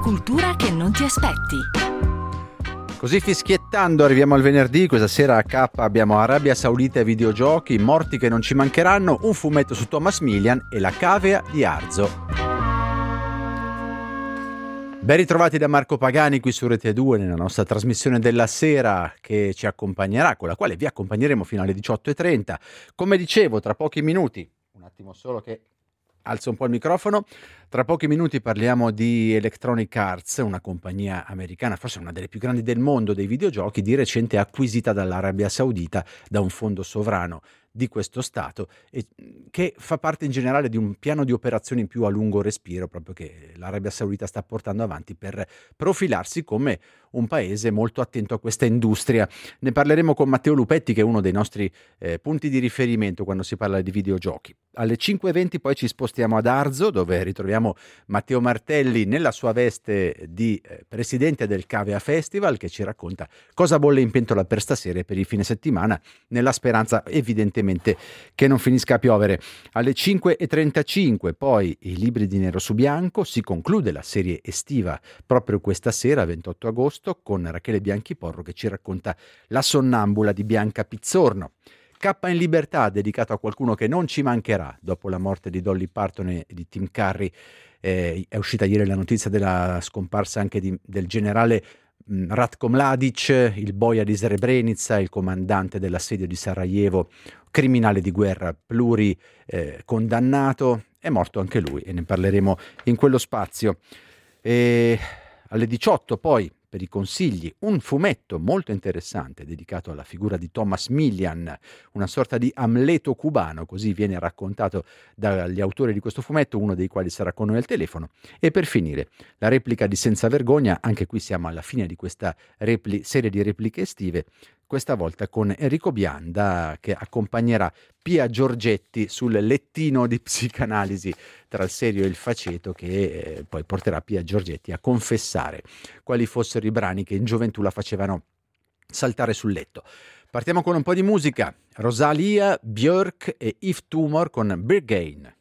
cultura che non ti aspetti. Così fischiettando arriviamo al venerdì. Questa sera a K abbiamo Arabia Saudita e videogiochi, morti che non ci mancheranno, un fumetto su Thomas Milian e la cavea di Arzo. Ben ritrovati da Marco Pagani qui su Rete 2 nella nostra trasmissione della sera che ci accompagnerà, con la quale vi accompagneremo fino alle 18:30. Come dicevo, tra pochi minuti, un attimo solo che alzo un po' il microfono, tra pochi minuti parliamo di Electronic Arts, una compagnia americana, forse una delle più grandi del mondo dei videogiochi, di recente acquisita dall'Arabia Saudita da un fondo sovrano di questo stato, e che fa parte in generale di un piano di operazioni più a lungo respiro proprio che l'Arabia Saudita sta portando avanti per profilarsi come un paese molto attento a questa industria. Ne parleremo con Matteo Lupetti, che è uno dei nostri punti di riferimento quando si parla di videogiochi. Alle 5:20 poi ci spostiamo ad Arzo, dove ritroviamo Matteo Martelli nella sua veste di presidente del Cavea Festival, che ci racconta cosa bolle in pentola per stasera e per il fine settimana, nella speranza evidentemente che non finisca a piovere. Alle 5:35 poi i libri di nero su bianco, si conclude la serie estiva proprio questa sera, 28 agosto, con Rachele Bianchiporro che ci racconta La sonnambula di Bianca Pizzorno. K in libertà, dedicato a qualcuno che non ci mancherà dopo la morte di Dolly Parton e di Tim Curry. È uscita ieri la notizia della scomparsa anche del generale Ratko Mladic, il boia di Srebrenica, il comandante dell'assedio di Sarajevo, criminale di guerra condannato. È morto anche lui e ne parleremo in quello spazio. E alle 18 poi, per i consigli, un fumetto molto interessante dedicato alla figura di Thomas Milian, una sorta di Amleto cubano, così viene raccontato dagli autori di questo fumetto, uno dei quali sarà con noi al telefono. E per finire, la replica di Senza Vergogna, anche qui siamo alla fine di questa serie di repliche estive, questa volta con Enrico Bianda che accompagnerà Pia Giorgetti sul lettino di psicanalisi tra il serio e il faceto, che poi porterà Pia Giorgetti a confessare quali fossero i brani che in gioventù la facevano saltare sul letto. Partiamo con un po' di musica. Rosalia, Björk e If Tumor con Berghain.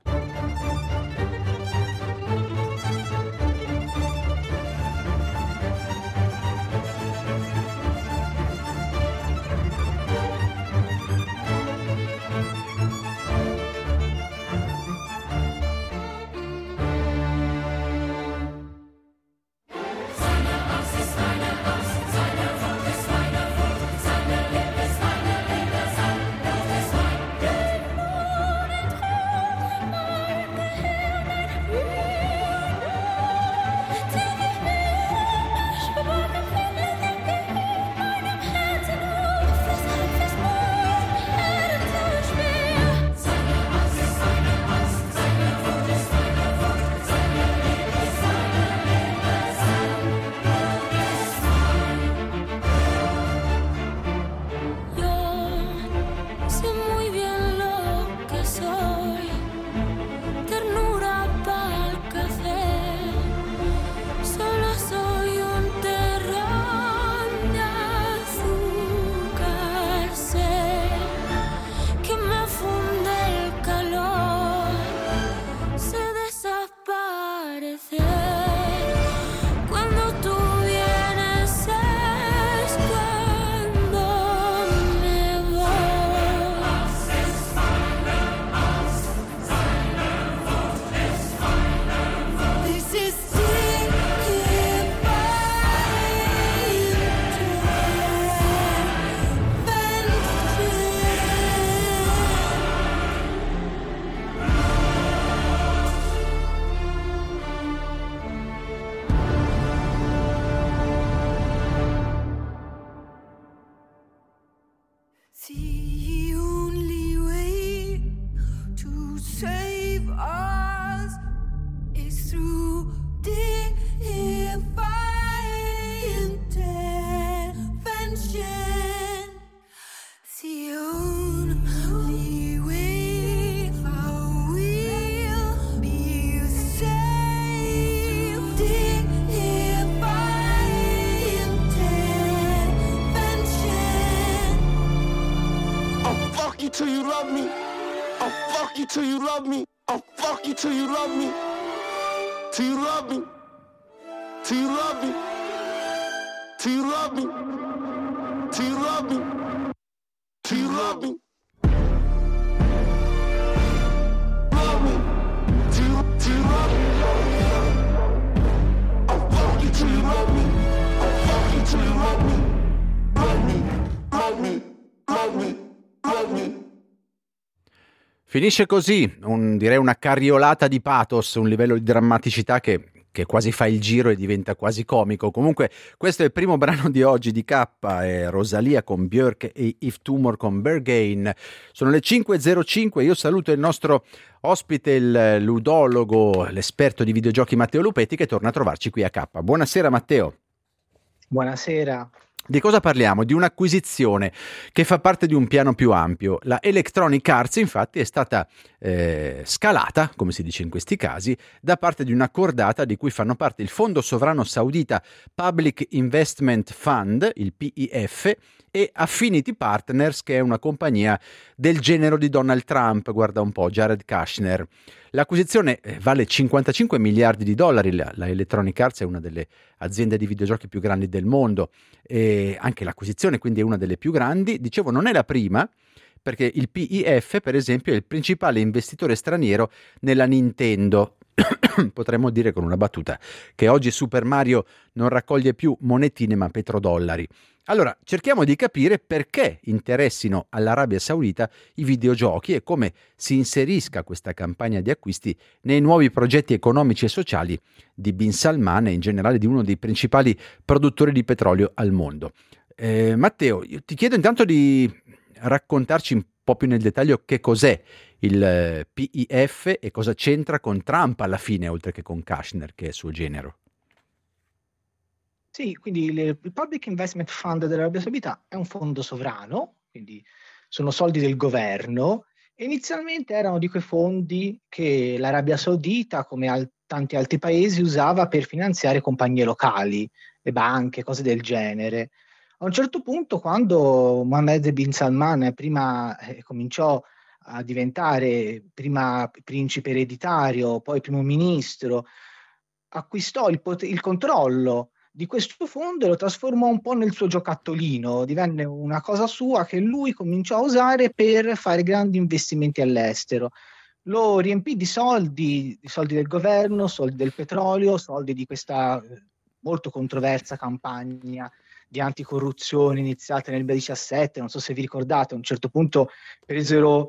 till you love me. I'll fuck you till you love me. I'll fuck you till you love me. Till you love me. Do you love me? Do you love me? Do you love me? Do you love me? Love me? Do you love me? I'll fuck you till you love me. I'll fuck you till you love me. Love me, love me, love me, love me. Finisce così, direi una carriolata di pathos, un livello di drammaticità che quasi fa il giro e diventa quasi comico. Comunque questo è il primo brano di oggi di K, è Rosalia con Björk e If Tumor con Berghain. Sono le 5.05, io saluto il nostro ospite, il ludologo, l'esperto di videogiochi Matteo Lupetti, che torna a trovarci qui a K. Buonasera Matteo. Buonasera. Di cosa parliamo? Di un'acquisizione che fa parte di un piano più ampio. La Electronic Arts infatti è stata scalata, come si dice in questi casi, da parte di una cordata di cui fanno parte il Fondo Sovrano Saudita Public Investment Fund, il PIF, e Affinity Partners, che è una compagnia del genero di Donald Trump, guarda un po', Jared Kushner. L'acquisizione vale 55 miliardi di dollari, la Electronic Arts è una delle aziende di videogiochi più grandi del mondo, e anche l'acquisizione quindi è una delle più grandi. Dicevo, non è la prima, perché il PIF per esempio è il principale investitore straniero nella Nintendo. Potremmo dire con una battuta che oggi Super Mario non raccoglie più monetine ma petrodollari. Allora, cerchiamo di capire perché interessino all'Arabia Saudita i videogiochi e come si inserisca questa campagna di acquisti nei nuovi progetti economici e sociali di Bin Salman e in generale di uno dei principali produttori di petrolio al mondo. Matteo, io ti chiedo intanto di raccontarci un po' più nel dettaglio che cos'è il PIF e cosa c'entra con Trump alla fine, oltre che con Kushner, che è suo genero. Sì, quindi il Public Investment Fund dell'Arabia Saudita è un fondo sovrano, quindi sono soldi del governo, e inizialmente erano di quei fondi che l'Arabia Saudita, come tanti altri paesi, usava per finanziare compagnie locali, le banche, cose del genere. A un certo punto, quando Mohammed bin Salman prima cominciò a diventare prima principe ereditario, poi primo ministro, acquistò il controllo di questo fondo e lo trasformò un po' nel suo giocattolino, divenne una cosa sua che lui cominciò a usare per fare grandi investimenti all'estero. Lo riempì di soldi del governo, soldi del petrolio, soldi di questa molto controversa campagna di anticorruzione iniziata nel 2017, non so se vi ricordate, a un certo punto presero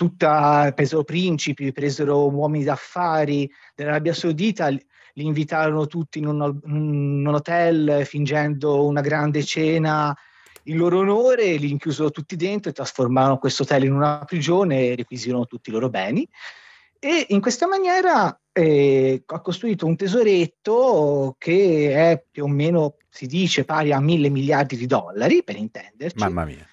principi, presero uomini d'affari dell'Arabia Saudita, li invitarono tutti in un hotel fingendo una grande cena in loro onore, li inchiusero tutti dentro e trasformarono questo hotel in una prigione e requisirono tutti i loro beni. E in questa maniera ha costruito un tesoretto che è più o meno, si dice, pari a 1.000 miliardi di dollari, per intenderci. Mamma mia.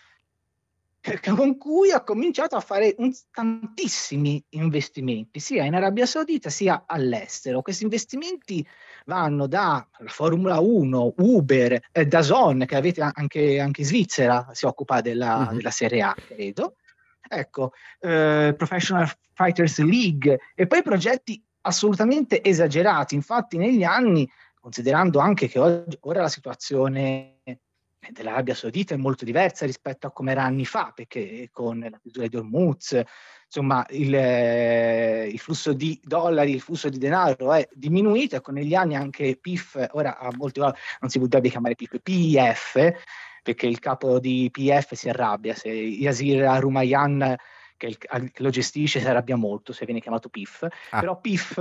Con cui ha cominciato a fare tantissimi investimenti, sia in Arabia Saudita sia all'estero. Questi investimenti vanno dalla Formula 1, Uber, DAZN, che avete anche in Svizzera, si occupa della Serie A, credo. Ecco, Professional Fighters League, e poi progetti assolutamente esagerati. Infatti negli anni, considerando anche che ora la situazione dell'Arabia Saudita è molto diversa rispetto a come era anni fa, perché con la chiusura di Hormuz, insomma, il flusso di dollari, il flusso di denaro è diminuito, e con negli anni anche PIF, ora a molte volte non si potrebbe chiamare PIF, perché il capo di PIF si arrabbia, se Yasir Rumayyan che lo gestisce si arrabbia molto se viene chiamato PIF, però PIF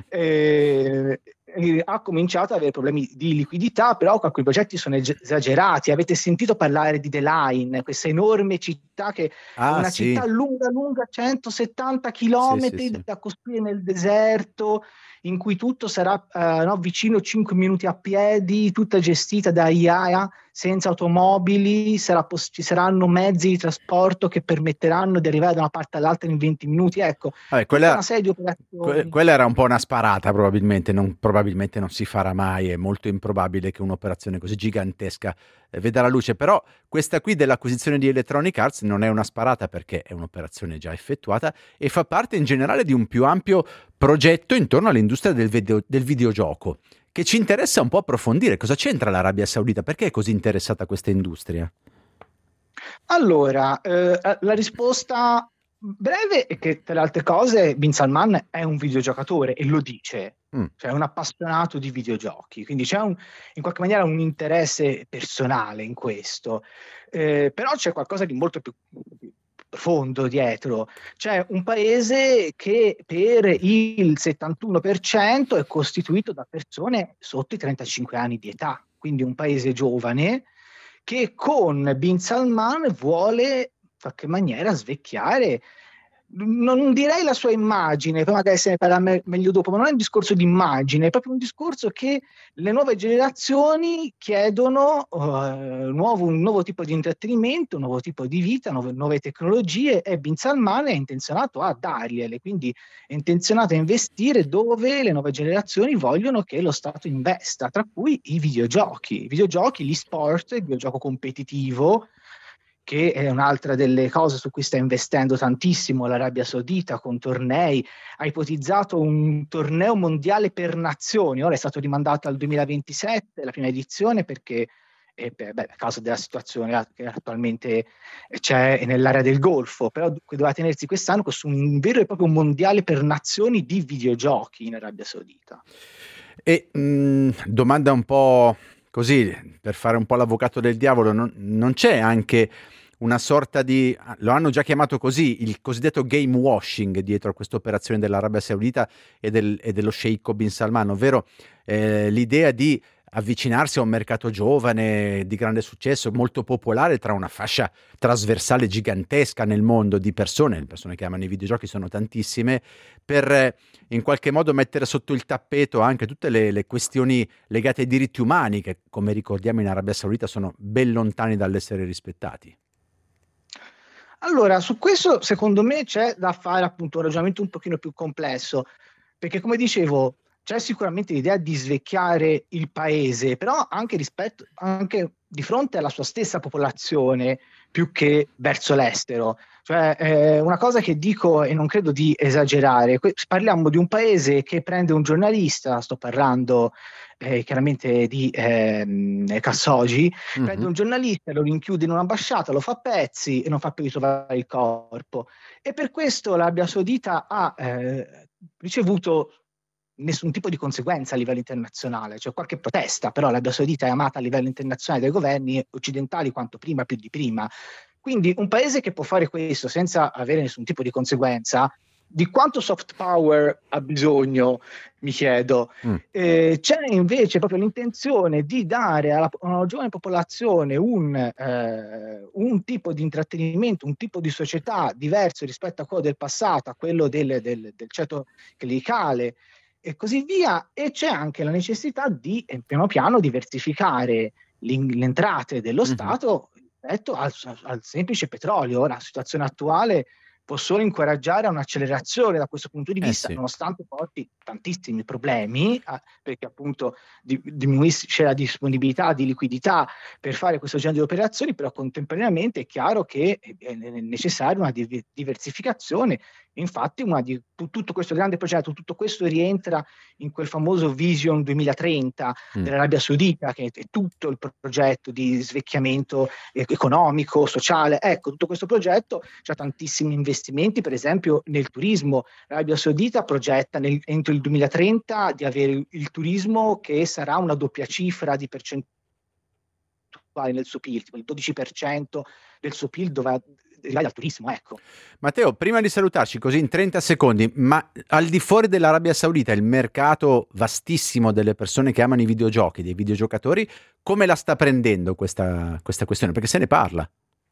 ha cominciato ad avere problemi di liquidità, però alcuni progetti sono esagerati. Avete sentito parlare di The Line, questa enorme città che è una città lunga 170 chilometri da costruire nel deserto, in cui tutto sarà vicino 5 minuti a piedi, tutta gestita da IA, senza automobili, ci saranno mezzi di trasporto che permetteranno di arrivare da una parte all'altra in 20 minuti. Ecco, quella, una serie di operazioni. Quella era un po' una sparata, probabilmente non si farà mai, è molto improbabile che un'operazione così gigantesca veda la luce, però questa qui dell'acquisizione di Electronic Arts non è una sparata, perché è un'operazione già effettuata e fa parte in generale di un più ampio progetto intorno all'industria del videogioco, che ci interessa un po' approfondire. Cosa c'entra l'Arabia Saudita? Perché è così interessata a questa industria? Allora, la risposta breve è che, tra le altre cose, Bin Salman è un videogiocatore e lo dice, cioè è un appassionato di videogiochi, quindi c'è in qualche maniera un interesse personale in questo. Però c'è qualcosa di molto più profondo dietro. C'è un paese che per il 71% è costituito da persone sotto i 35 anni di età, quindi un paese giovane che con Bin Salman vuole in qualche maniera svecchiare, non direi la sua immagine, poi magari se ne parla meglio dopo, ma non è un discorso di immagine, è proprio un discorso che le nuove generazioni chiedono un nuovo tipo di intrattenimento, un nuovo tipo di vita, nuove tecnologie, e Bin Salman è intenzionato a dargliele, quindi è intenzionato a investire dove le nuove generazioni vogliono che lo Stato investa, tra cui i videogiochi, l'e-sport, il videogioco competitivo, che è un'altra delle cose su cui sta investendo tantissimo l'Arabia Saudita con tornei. Ha ipotizzato un torneo mondiale per nazioni, ora è stato rimandato al 2027, la prima edizione, perché a causa della situazione che attualmente c'è nell'area del Golfo, però doveva tenersi quest'anno su un vero e proprio mondiale per nazioni di videogiochi in Arabia Saudita. E domanda un po' così, per fare un po' l'avvocato del diavolo, non c'è anche una sorta di, lo hanno già chiamato così, il cosiddetto game washing dietro a questa operazione dell'Arabia Saudita e dello sceicco Bin Salman, ovvero l'idea di avvicinarsi a un mercato giovane di grande successo, molto popolare, tra una fascia trasversale gigantesca nel mondo di persone, le persone che amano i videogiochi sono tantissime, per in qualche modo mettere sotto il tappeto anche tutte le questioni legate ai diritti umani che, come ricordiamo, in Arabia Saudita sono ben lontani dall'essere rispettati. Allora, su questo secondo me c'è da fare appunto un ragionamento un pochino più complesso, perché come dicevo c'è sicuramente l'idea di svecchiare il paese, però anche di fronte alla sua stessa popolazione più che verso l'estero. Cioè, una cosa che dico e non credo di esagerare, parliamo di un paese che prende un giornalista, sto parlando chiaramente di Khashoggi, prende un giornalista, lo rinchiude in un'ambasciata, lo fa a pezzi e non fa più ritrovare il corpo. E per questo l'Arabia Saudita ha ricevuto nessun tipo di conseguenza a livello internazionale, cioè qualche protesta, però l'Arabia Saudita è amata a livello internazionale dai governi occidentali quanto prima, più di prima. Quindi un paese che può fare questo senza avere nessun tipo di conseguenza, di quanto soft power ha bisogno, mi chiedo. C'è invece proprio l'intenzione di dare a una giovane popolazione un tipo di intrattenimento, un tipo di società diverso rispetto a quello del passato, a quello del ceto clericale e così via, e c'è anche la necessità di piano piano diversificare le entrate dello Stato rispetto al semplice petrolio. Ora, la situazione attuale può solo incoraggiare a un'accelerazione da questo punto di vista, nonostante porti tantissimi problemi, perché appunto diminuisce la disponibilità di liquidità per fare questo genere di operazioni, però contemporaneamente è chiaro che è necessaria una diversificazione. Infatti tutto questo grande progetto, tutto questo rientra in quel famoso Vision 2030 dell'Arabia Saudita, che è tutto il progetto di svecchiamento economico, sociale. Ecco, tutto questo progetto c'ha tantissimi investimenti, per esempio nel turismo. L'Arabia Saudita progetta entro il 2030 di avere il turismo che sarà una doppia cifra di percentuale nel suo PIL, tipo il 12% del suo PIL dal turismo, ecco. Matteo, prima di salutarci così in 30 secondi, ma al di fuori dell'Arabia Saudita, il mercato vastissimo delle persone che amano i videogiochi, dei videogiocatori, come la sta prendendo questa questione? Perché se ne parla.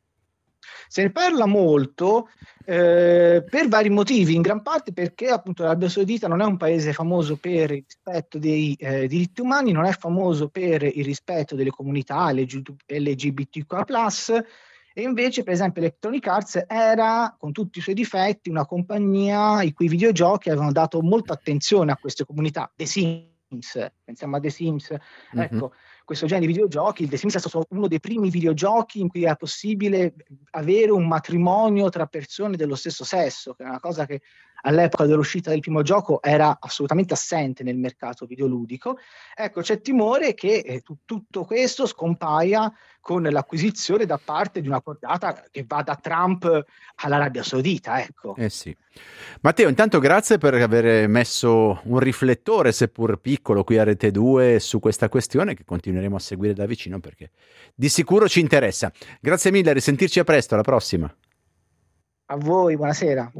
Se ne parla molto per vari motivi, in gran parte perché appunto l'Arabia Saudita non è un paese famoso per il rispetto dei diritti umani, non è famoso per il rispetto delle comunità LGBTQA+, e invece per esempio Electronic Arts era, con tutti i suoi difetti, una compagnia i cui videogiochi avevano dato molta attenzione a queste comunità. The Sims, pensiamo a The Sims, ecco, questo genere di videogiochi. The Sims è stato uno dei primi videogiochi in cui era possibile avere un matrimonio tra persone dello stesso sesso, che è una cosa che all'epoca dell'uscita del primo gioco era assolutamente assente nel mercato videoludico. Ecco, c'è timore che tutto questo scompaia con l'acquisizione da parte di una cordata che va da Trump all'Arabia Saudita, ecco. Sì. Matteo, intanto grazie per aver messo un riflettore, seppur piccolo, qui a Rete 2 su questa questione che continueremo a seguire da vicino perché di sicuro ci interessa. Grazie mille, a risentirci a presto, alla prossima. A voi, buonasera.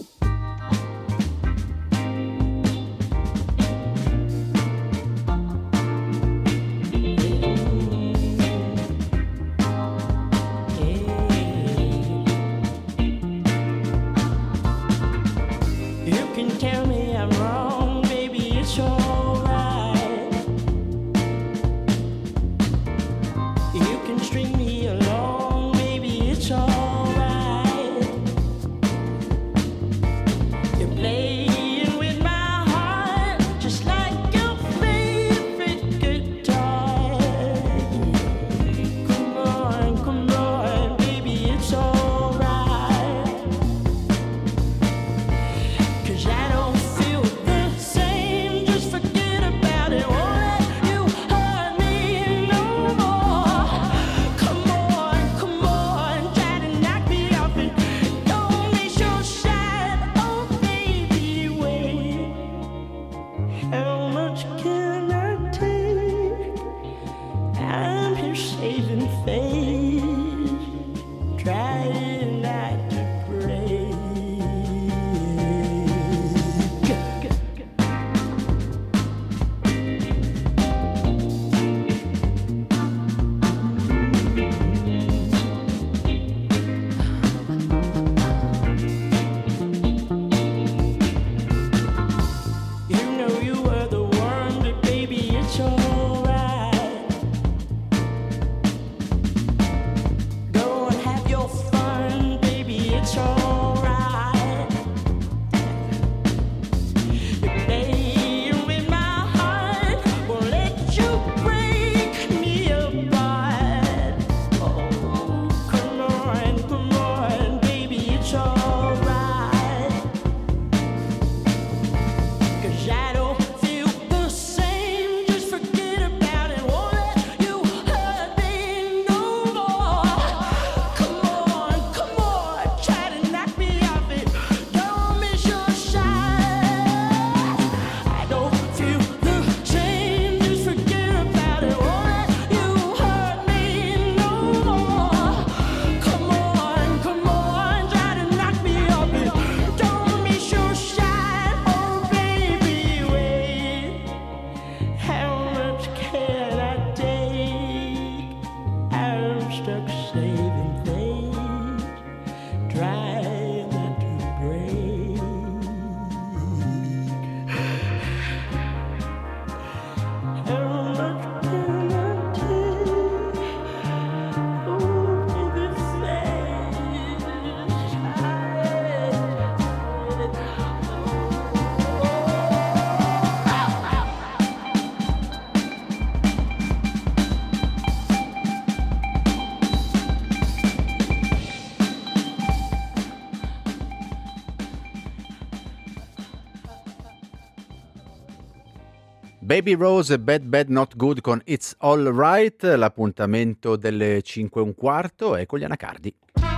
Baby Rose, Bad Bad Not Good con It's All Right, l'appuntamento delle 5:15 è con gli Anacardi.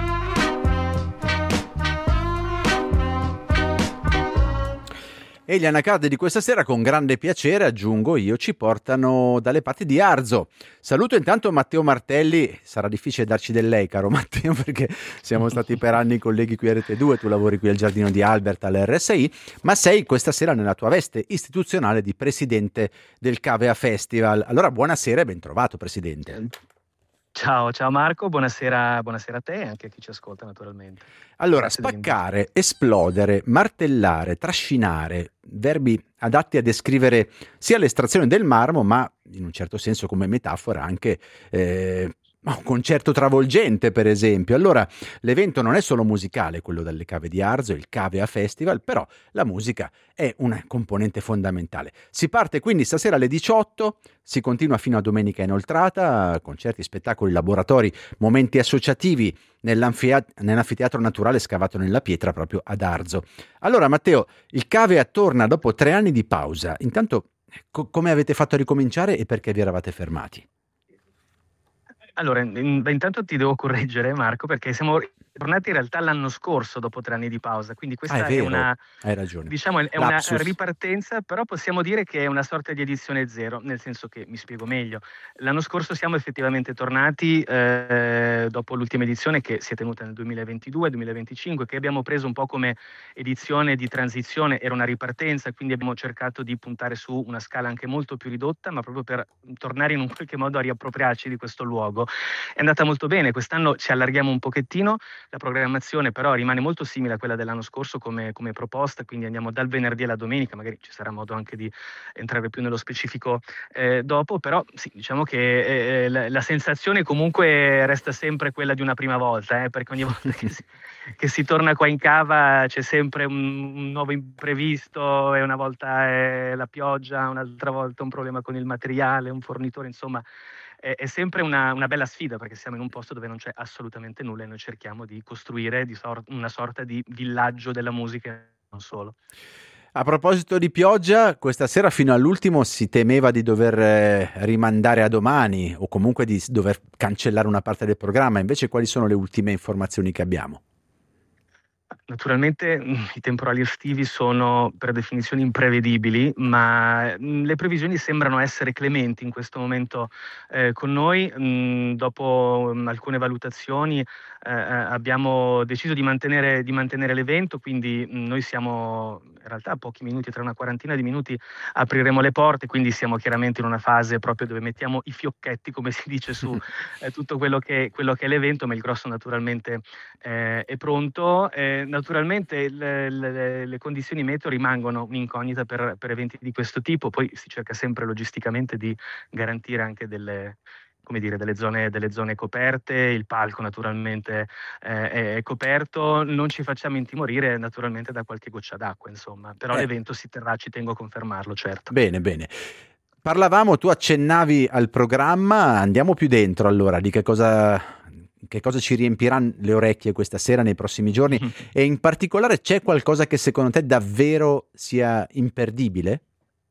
E gli Anacardi di questa sera, con grande piacere, aggiungo io, ci portano dalle parti di Arzo. Saluto intanto Matteo Martelli. Sarà difficile darci del lei, caro Matteo, perché siamo stati per anni colleghi qui a Rete 2, tu lavori qui al Giardino di Albert all'RSI, ma sei questa sera nella tua veste istituzionale di presidente del Cavea Festival. Allora buonasera e ben trovato, presidente. Ciao Marco, buonasera a te e anche a chi ci ascolta naturalmente. Allora, spaccare, esplodere, martellare, trascinare, verbi adatti a descrivere sia l'estrazione del marmo, ma in un certo senso come metafora anche Ma un concerto travolgente, per esempio. Allora, l'evento non è solo musicale, quello delle Cave di Arzo, il Cavea Festival, però la musica è una componente fondamentale. Si parte quindi stasera alle 18, si continua fino a domenica inoltrata, concerti, spettacoli, laboratori, momenti associativi nell'anfiteatro naturale scavato nella pietra proprio ad Arzo. Allora, Matteo, il Cavea torna dopo 3 anni di pausa. Intanto, come avete fatto a ricominciare e perché vi eravate fermati? Allora, intanto ti devo correggere, Marco, perché siamo tornati in realtà l'anno scorso dopo 3 anni di pausa, quindi È questa è vero, una, hai ragione. diciamo, è una Lapsus. ripartenza, però possiamo dire che è una sorta di edizione zero, nel senso che, mi spiego meglio, l'anno scorso siamo effettivamente tornati dopo l'ultima edizione che si è tenuta nel 2022-2025, che abbiamo preso un po' come edizione di transizione, era una ripartenza, quindi abbiamo cercato di puntare su una scala anche molto più ridotta, ma proprio per tornare in un qualche modo a riappropriarci di questo luogo. È andata molto bene, quest'anno ci allarghiamo un pochettino, la programmazione però rimane molto simile a quella dell'anno scorso come proposta, quindi andiamo dal venerdì alla domenica, magari ci sarà modo anche di entrare più nello specifico dopo, però sì, diciamo che la sensazione comunque resta sempre quella di una prima volta, perché ogni volta che si torna qua in cava c'è sempre un nuovo imprevisto, e una volta è la pioggia, un'altra volta un problema con il materiale, un fornitore, insomma è sempre una bella sfida, perché siamo in un posto dove non c'è assolutamente nulla e noi cerchiamo di costruire una sorta di villaggio della musica e non solo. A proposito di pioggia, questa sera fino all'ultimo si temeva di dover rimandare a domani o comunque di dover cancellare una parte del programma. Invece quali sono le ultime informazioni che abbiamo? Naturalmente i temporali estivi sono per definizione imprevedibili, ma le previsioni sembrano essere clementi in questo momento con noi. Dopo alcune valutazioni abbiamo deciso di mantenere l'evento, quindi noi siamo in realtà a pochi minuti, tra una quarantina di minuti apriremo le porte, quindi siamo chiaramente in una fase proprio dove mettiamo i fiocchetti, come si dice, su tutto quello che è l'evento, ma il grosso naturalmente è pronto. Naturalmente le condizioni meteo rimangono un'incognita per eventi di questo tipo, poi si cerca sempre logisticamente di garantire anche delle zone coperte, il palco naturalmente è coperto, non ci facciamo intimorire naturalmente da qualche goccia d'acqua, insomma, però l'evento si terrà, ci tengo a confermarlo, certo. Bene. Parlavamo, tu accennavi al programma, andiamo più dentro allora, di che cosa ci riempiranno le orecchie questa sera, nei prossimi giorni, e in particolare c'è qualcosa che secondo te davvero sia imperdibile?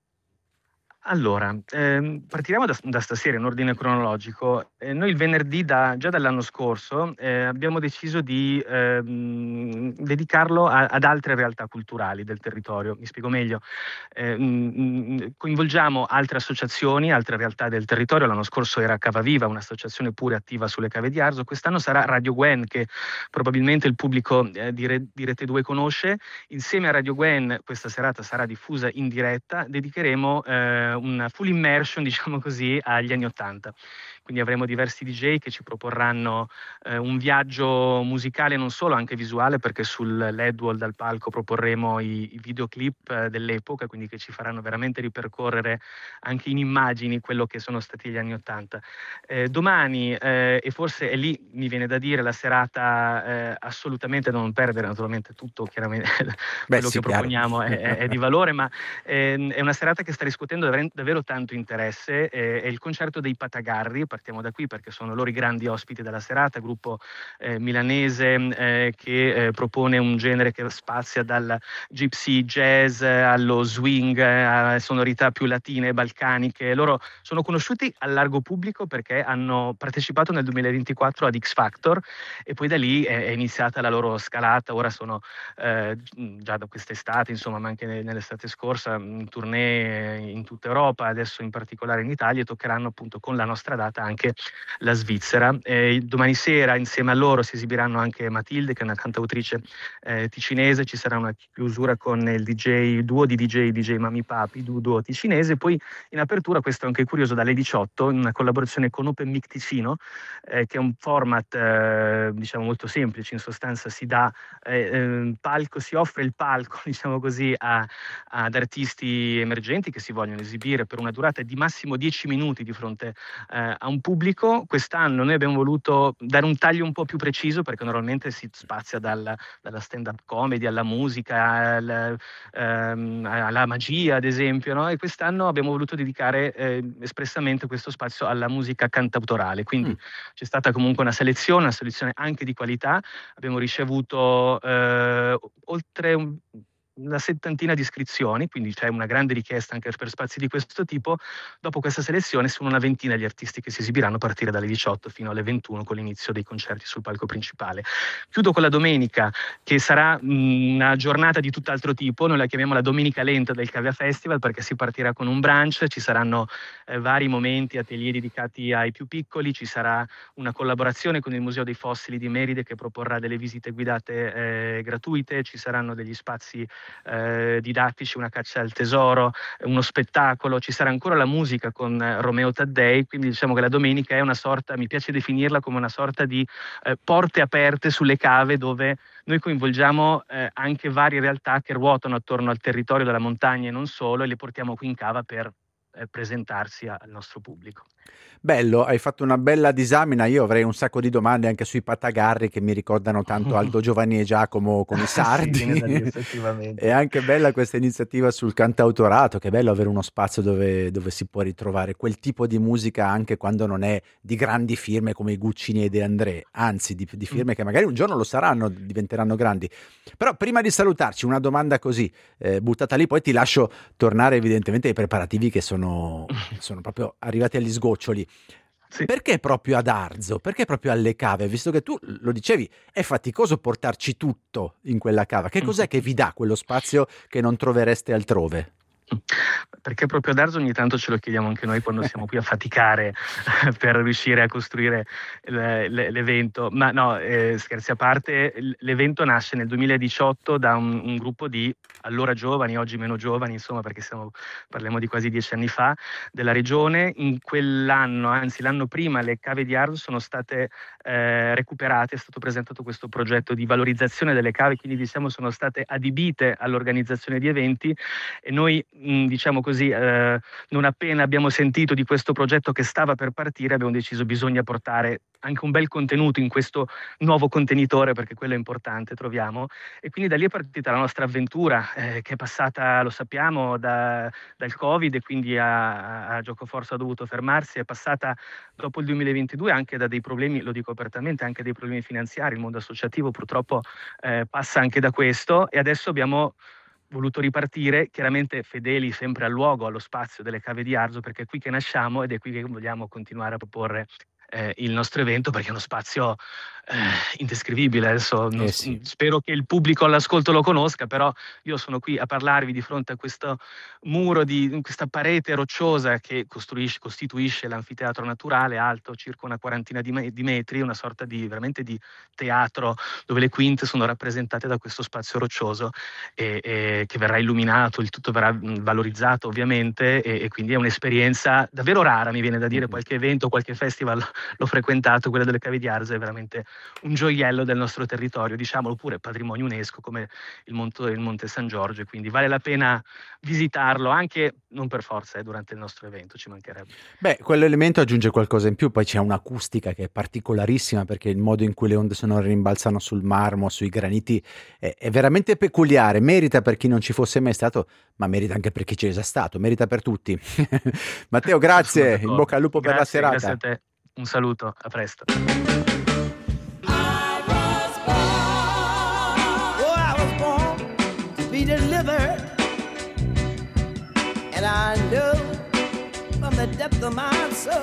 Allora, partiamo da stasera in ordine cronologico. Noi il venerdì, già dall'anno scorso, abbiamo deciso di dedicarlo ad altre realtà culturali del territorio. Mi spiego meglio. Coinvolgiamo altre associazioni, altre realtà del territorio. L'anno scorso era Cava Viva, un'associazione pure attiva sulle Cave di Arzo. Quest'anno sarà Radio Gwen, che probabilmente il pubblico di Rete 2 conosce. Insieme a Radio Gwen questa serata sarà diffusa in diretta. Dedicheremo una full immersion, diciamo così, agli anni '80. Quindi avremo diversi DJ che ci proporranno un viaggio musicale, non solo, anche visuale, perché sul LED wall dal palco proporremo i videoclip dell'epoca, quindi che ci faranno veramente ripercorrere anche in immagini quello che sono stati gli anni '80. Domani, e forse è lì, mi viene da dire, la serata assolutamente da non perdere, naturalmente tutto chiaramente quello che proponiamo è di valore, ma è una serata che sta riscuotendo davvero tanto interesse, è il concerto dei Patagarri. Partiamo da qui perché sono loro i grandi ospiti della serata, gruppo milanese che propone un genere che spazia dal gypsy jazz allo swing, a sonorità più latine e balcaniche. Loro sono conosciuti al largo pubblico perché hanno partecipato nel 2024 ad X Factor e poi da lì è iniziata la loro scalata. Ora sono già da quest'estate, insomma, ma anche nell'estate scorsa, in tournée in tutta Europa, adesso in particolare in Italia, e toccheranno appunto con la nostra data anche la Svizzera. Domani sera insieme a loro si esibiranno anche Matilde, che è una cantautrice ticinese. Ci sarà una chiusura con il duo di DJ Mami Papi, duo ticinese. Poi in apertura, questo è anche curioso, dalle 18, in una collaborazione con Open Mic Ticino, che è un format diciamo molto semplice. In sostanza si dà si offre il palco, diciamo così, ad artisti emergenti che si vogliono esibire per una durata di massimo 10 minuti di fronte a un pubblico. Quest'anno noi abbiamo voluto dare un taglio un po' più preciso, perché normalmente si spazia dalla stand-up comedy alla musica, alla magia, ad esempio, no? E quest'anno abbiamo voluto dedicare espressamente questo spazio alla musica cantautorale, quindi c'è stata comunque una selezione anche di qualità. Abbiamo ricevuto oltre una settantina di iscrizioni, quindi c'è una grande richiesta anche per spazi di questo tipo. Dopo questa selezione sono una ventina gli artisti che si esibiranno a partire dalle 18 fino alle 21 con l'inizio dei concerti sul palco principale. Chiudo con la domenica, che sarà una giornata di tutt'altro tipo. Noi la chiamiamo la Domenica Lenta del Cavea Festival, perché si partirà con un brunch, ci saranno vari momenti, atelier dedicati ai più piccoli, ci sarà una collaborazione con il Museo dei Fossili di Meride che proporrà delle visite guidate gratuite, ci saranno degli spazi didattici, una caccia al tesoro, uno spettacolo, ci sarà ancora la musica con Romeo Taddei, quindi diciamo che la domenica è una sorta, mi piace definirla come una sorta di porte aperte sulle cave, dove noi coinvolgiamo anche varie realtà che ruotano attorno al territorio della montagna e non solo, e le portiamo qui in cava per presentarsi al nostro pubblico. Bello, hai fatto una bella disamina. Io avrei un sacco di domande anche sui patagarri che mi ricordano tanto Aldo Giovanni e Giacomo con i sardi. Sì, effettivamente. È anche bella questa iniziativa sul cantautorato, che è bello avere uno spazio dove si può ritrovare quel tipo di musica anche quando non è di grandi firme come i Guccini e De André, anzi di firme che magari un giorno lo saranno, diventeranno grandi. Però prima di salutarci una domanda così buttata lì, poi ti lascio tornare evidentemente ai preparativi che sono proprio arrivati agli sgoccioli. Sì. Perché proprio ad Arzo? Perché proprio alle cave? Visto che tu lo dicevi, è faticoso portarci tutto in quella cava. Che cos'è che vi dà quello spazio che non trovereste altrove? Perché proprio ad Arzo ogni tanto ce lo chiediamo anche noi quando siamo qui a faticare per riuscire a costruire l'evento. Ma no, scherzi a parte, l'evento nasce nel 2018 da un gruppo di allora giovani, oggi meno giovani, insomma, perché parliamo di quasi 10 anni fa, della regione. In quell'anno, anzi l'anno prima, le cave di Arzo sono state recuperate, è stato presentato questo progetto di valorizzazione delle cave, quindi diciamo sono state adibite all'organizzazione di eventi, e noi diciamo così, non appena abbiamo sentito di questo progetto che stava per partire, abbiamo deciso bisogna portare anche un bel contenuto in questo nuovo contenitore, perché quello è importante, troviamo. E quindi da lì è partita la nostra avventura, che è passata, lo sappiamo, dal Covid, e quindi a Giocoforza ha dovuto fermarsi, è passata dopo il 2022 anche da dei problemi, lo dico apertamente, anche dei problemi finanziari. Il mondo associativo purtroppo passa anche da questo, e adesso abbiamo voluto ripartire, chiaramente fedeli sempre al luogo, allo spazio delle cave di Arzo, perché è qui che nasciamo ed è qui che vogliamo continuare a proporre il nostro evento, perché è uno spazio indescrivibile. Adesso Sì. Spero che il pubblico all'ascolto lo conosca, però io sono qui a parlarvi di fronte a questo muro, questa parete rocciosa che costituisce l'anfiteatro naturale, alto circa una quarantina di metri, una sorta veramente di teatro dove le quinte sono rappresentate da questo spazio roccioso e che verrà illuminato, il tutto verrà valorizzato ovviamente, e quindi è un'esperienza davvero rara, mi viene da dire. Qualche evento, qualche festival l'ho frequentato, quella delle cave di Arzo è veramente un gioiello del nostro territorio, diciamolo, pure patrimonio UNESCO come il Monte San Giorgio, quindi vale la pena visitarlo, anche non per forza durante il nostro evento, ci mancherebbe. Beh, quell'elemento aggiunge qualcosa in più, poi c'è un'acustica che è particolarissima, perché il modo in cui le onde sonore rimbalzano sul marmo, sui graniti, è veramente peculiare. Merita per chi non ci fosse mai stato, ma merita anche per chi ci è già stato, merita per tutti. Matteo, grazie, in bocca al lupo per la serata. Grazie a te. Un saluto, a presto. And I know from the depth of my soul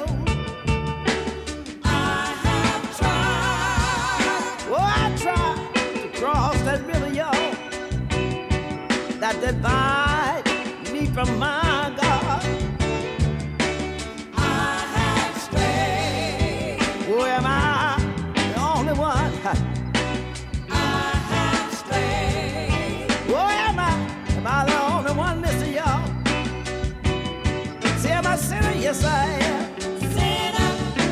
I have tried, I tried to cross that river, y'all, that divides me from my God. I have strayed. Oh, am I the only one? I have strayed. Oh, am I the only one, Mr. Y'all? See, am I a sinner? Yes, I am. Sinner.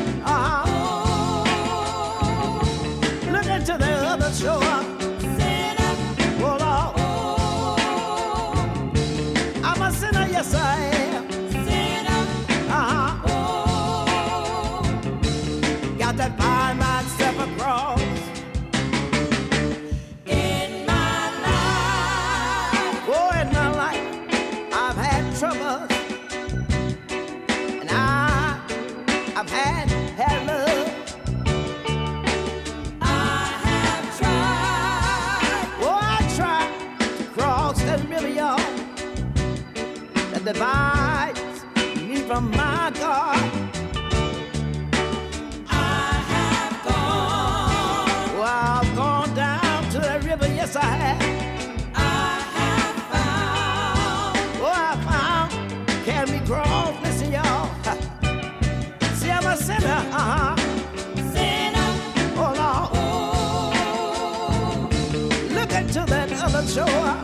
Look into the other shore. Sinner. Oh, Lord. I'm a sinner, yes, I am. Sinner. yes I have. Oh, I found Carry Cross. Listen, y'all. See, I'm a sinner. Oh, Lord. Look into that other shore.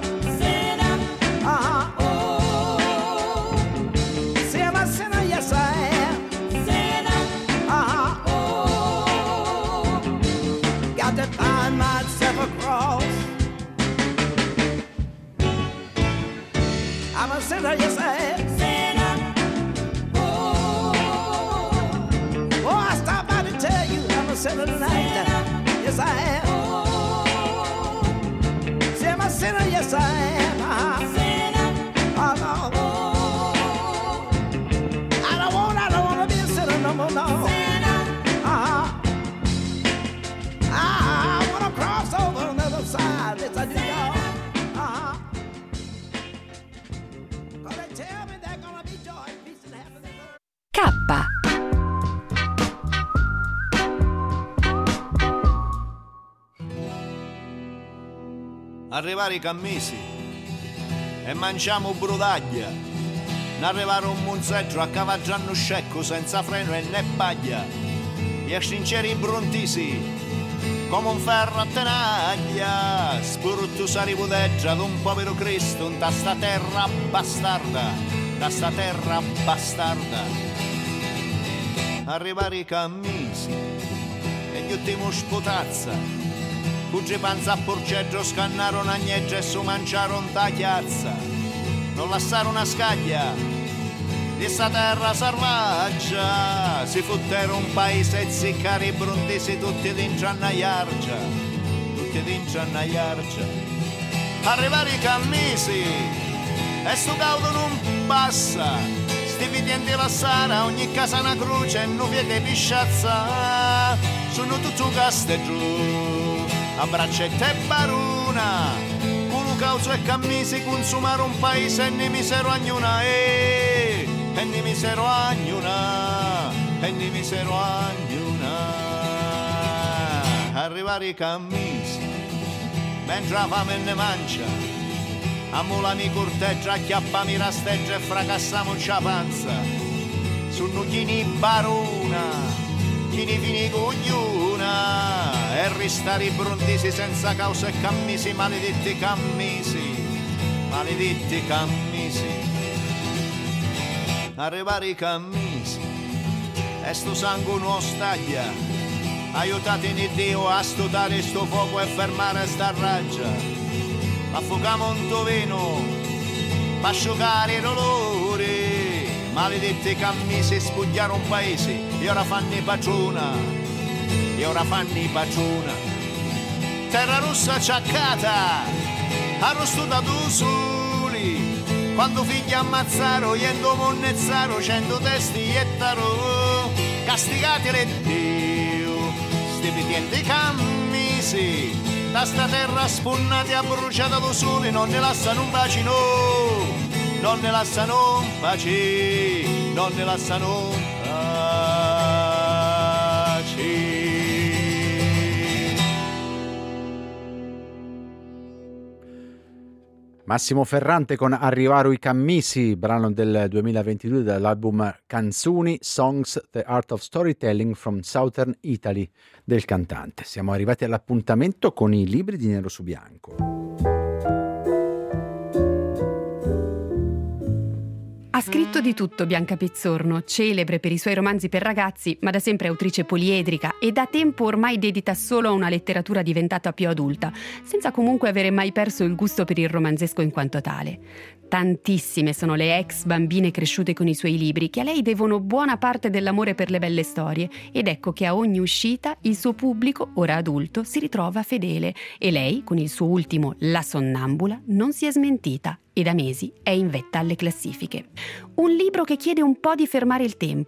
See, I'm a sinner. Yes, I am. Got to find myself a cross. I'm a sinner, yes I am. Oh, I stopped by to tell you I'm a sinner tonight. Yes I am. See, I'm a sinner, yes I am. Oh, no. I don't wanna be a sinner no more, no. I wanna cross over on the other side. Yes I do, y'all. Gonna tell me there's gonna be joy, peace and happiness. K. Arrivare i cammisi e mangiamo brudaglia, n'arrivare un munzeggio a cavaggiano scecco senza freno e né paglia, gli scinceri brontisi come un ferro a tenaglia, spurtu sarivudeggia d'un povero Cristo da sta terra bastarda, da sta terra bastarda. Arrivare i cammisi e gli ultimi sputazza, Fuggi panza a porceggio, scannarono agneggia e su mangiarono ta chiazza. Non lasciarono una scaglia di sta terra selvaggia. Si futtero un paese e ziccari brontisi tutti d'incianna iargia, tutti d'incianna iargia. Arrivare i cammisi e sto caudo non passa. Sti vitienti la sara, ogni casa una croce e non vede pisciazza. Sono tutto casteggio a braccetta e baruna, con un causo e cammisi consumare un paese e ne misero agnuna, e ne misero agnuna, e ne misero agnuna. Arrivare i cammisi, mentre la fame ne mangia, ammolami corteggia, acchiappami rasteggia e fracassamo c'ha panza. Sono chini baruna, chini fini cogliuna, e restare brontisi senza causa e cammisi, maledetti cammisi, maledetti cammisi. Arrivare i cammisi e sto sangue non staglia, aiutatemi Dio a stutare sto fuoco e fermare sta raggia. Affogamo un toveno per asciugare i dolori, maledetti cammisi spugliare un paese e ora fanno i paciona, e ora fanno i paciona. Terra rossa acciaccata, arrostuta tu soli, quando figli ammazzaro, iendo monnezzaro, 100 testi e tarò, castigati le Dio, sti pitienti cammisi, da sta terra spunnati a bruciata tu soli, non ne lasciano un bacino, non ne lasciano un baci, non ne lasciano un baci. Massimo Ferrante con Arrivaro i cammisi, brano del 2022 dall'album Canzoni, Songs, The Art of Storytelling from Southern Italy del cantante. Siamo arrivati all'appuntamento con i libri di Nero su Bianco. Ha scritto di tutto Bianca Pizzorno, celebre per i suoi romanzi per ragazzi, ma da sempre autrice poliedrica e da tempo ormai dedita solo a una letteratura diventata più adulta, senza comunque avere mai perso il gusto per il romanzesco in quanto tale. Tantissime sono le ex bambine cresciute con i suoi libri che a lei devono buona parte dell'amore per le belle storie, ed ecco che a ogni uscita il suo pubblico, ora adulto, si ritrova fedele e lei, con il suo ultimo La Sonnambula, non si è smentita e da mesi è in vetta alle classifiche. Un libro che chiede un po' di fermare il tempo,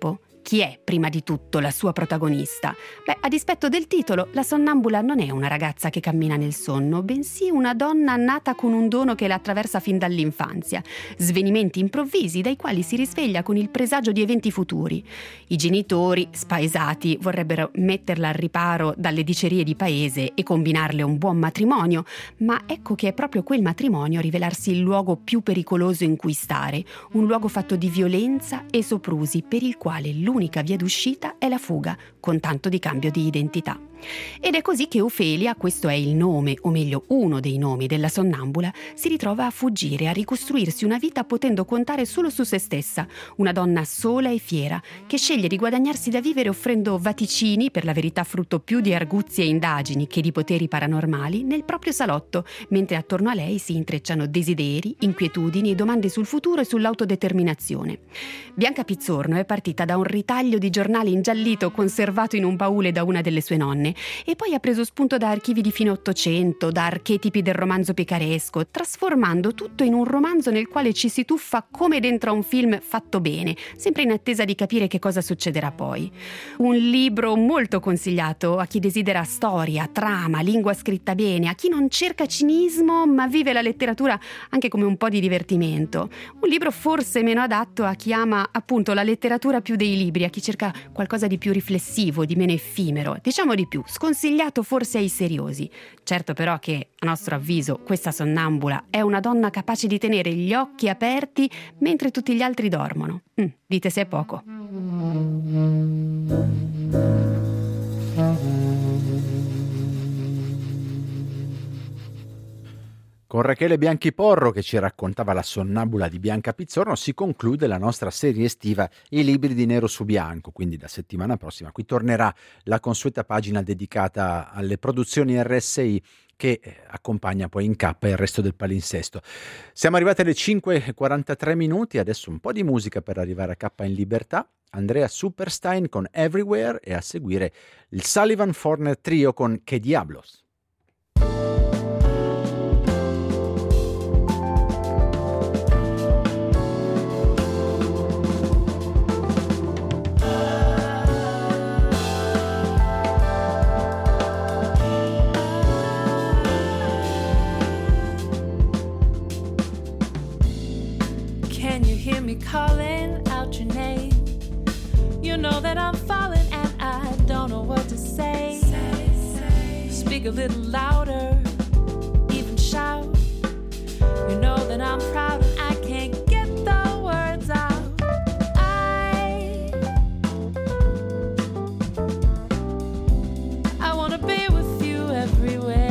Chi è, prima di tutto, la sua protagonista? Beh, a dispetto del titolo, la sonnambula non è una ragazza che cammina nel sonno, bensì una donna nata con un dono che la attraversa fin dall'infanzia. Svenimenti improvvisi dai quali si risveglia con il presagio di eventi futuri. I genitori, spaesati, vorrebbero metterla al riparo dalle dicerie di paese e combinarle un buon matrimonio, ma ecco che è proprio quel matrimonio a rivelarsi il luogo più pericoloso in cui stare, un luogo fatto di violenza e soprusi per il quale l'unica via d'uscita è la fuga, con tanto di cambio di identità. Ed è così che Ofelia, questo è il nome, o meglio uno dei nomi della sonnambula, si ritrova a fuggire, a ricostruirsi una vita potendo contare solo su se stessa, una donna sola e fiera, che sceglie di guadagnarsi da vivere offrendo vaticini, per la verità frutto più di arguzie e indagini che di poteri paranormali, nel proprio salotto, mentre attorno a lei si intrecciano desideri, inquietudini e domande sul futuro e sull'autodeterminazione. Bianca Pizzorno è partita da un ritaglio di giornale ingiallito conservato in un baule da una delle sue nonne, e poi ha preso spunto da archivi di fine Ottocento, da archetipi del romanzo picaresco, trasformando tutto in un romanzo nel quale ci si tuffa come dentro a un film fatto bene, sempre in attesa di capire che cosa succederà poi. Un libro molto consigliato a chi desidera storia, trama, lingua scritta bene, a chi non cerca cinismo ma vive la letteratura anche come un po' di divertimento. Un libro forse meno adatto a chi ama appunto la letteratura più dei libri, a chi cerca qualcosa di più riflessivo, di meno effimero, diciamo di più, sconsigliato forse ai seriosi. Certo però che, a nostro avviso, questa sonnambula è una donna capace di tenere gli occhi aperti mentre tutti gli altri dormono. Dite se è poco. Con Rachele Bianchiporro, che ci raccontava la sonnambula di Bianca Pizzorno, si conclude la nostra serie estiva I libri di nero su bianco, quindi da settimana prossima qui tornerà la consueta pagina dedicata alle produzioni RSI che accompagna poi in K il resto del palinsesto. Siamo arrivati alle 5:43 minuti, adesso un po' di musica per arrivare a K in libertà. Andrea Superstein con Everywhere e a seguire il Sullivan Forner Trio con Che Diablos. Hear me calling out your name. You know that I'm falling and I don't know what to say. Speak a little louder, even shout. You know that I'm proud and I can't get the words out. I wanna be with you everywhere.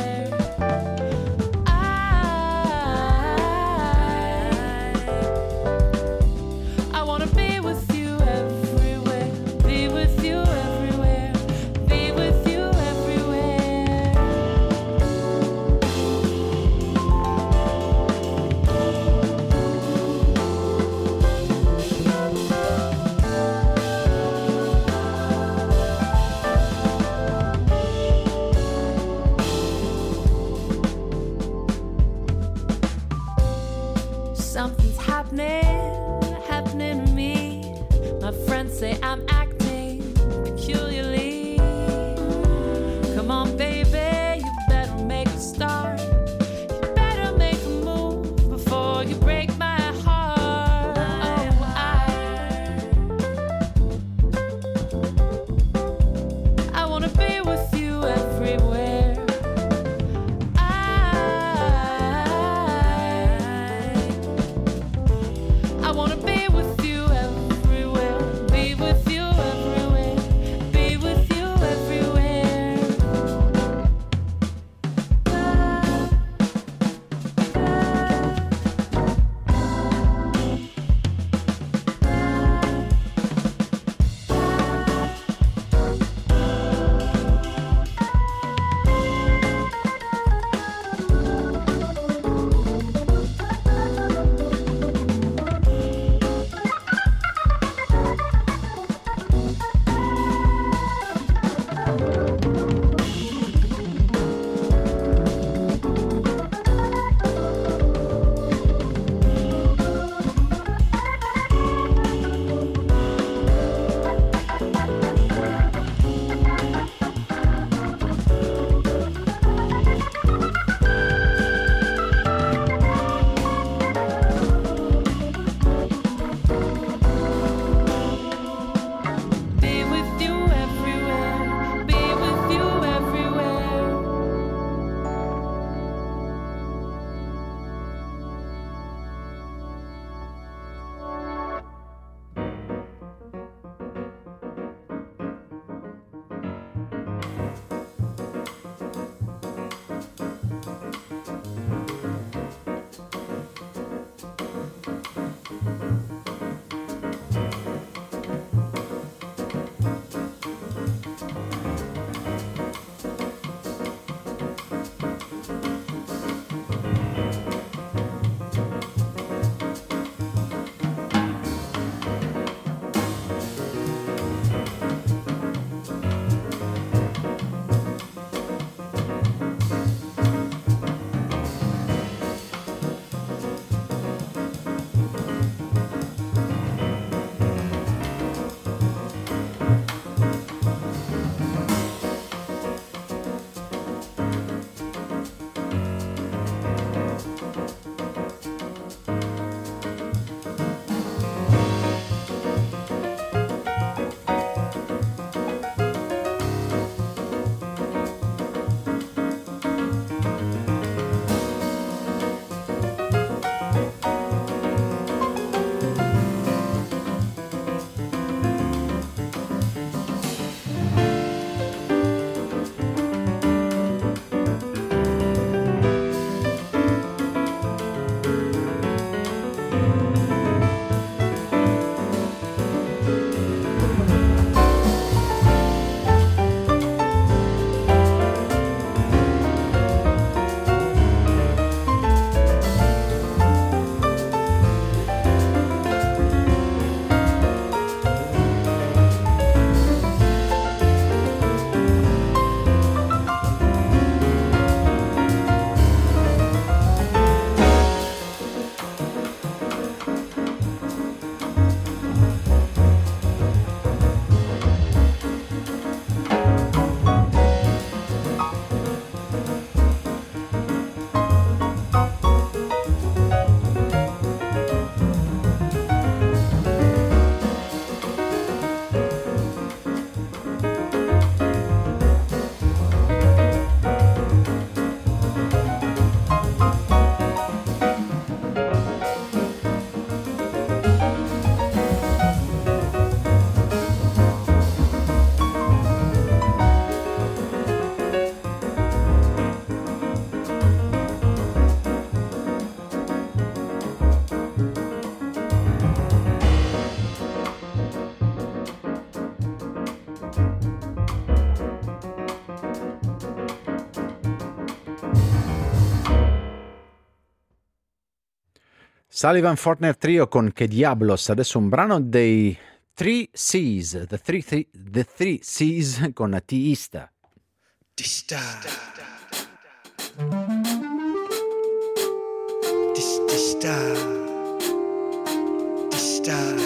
Sullivan Fortner Trio con Che Diablos, adesso un brano dei Three Seas, The Three Seas con Tista. Tista. Tista. Tista.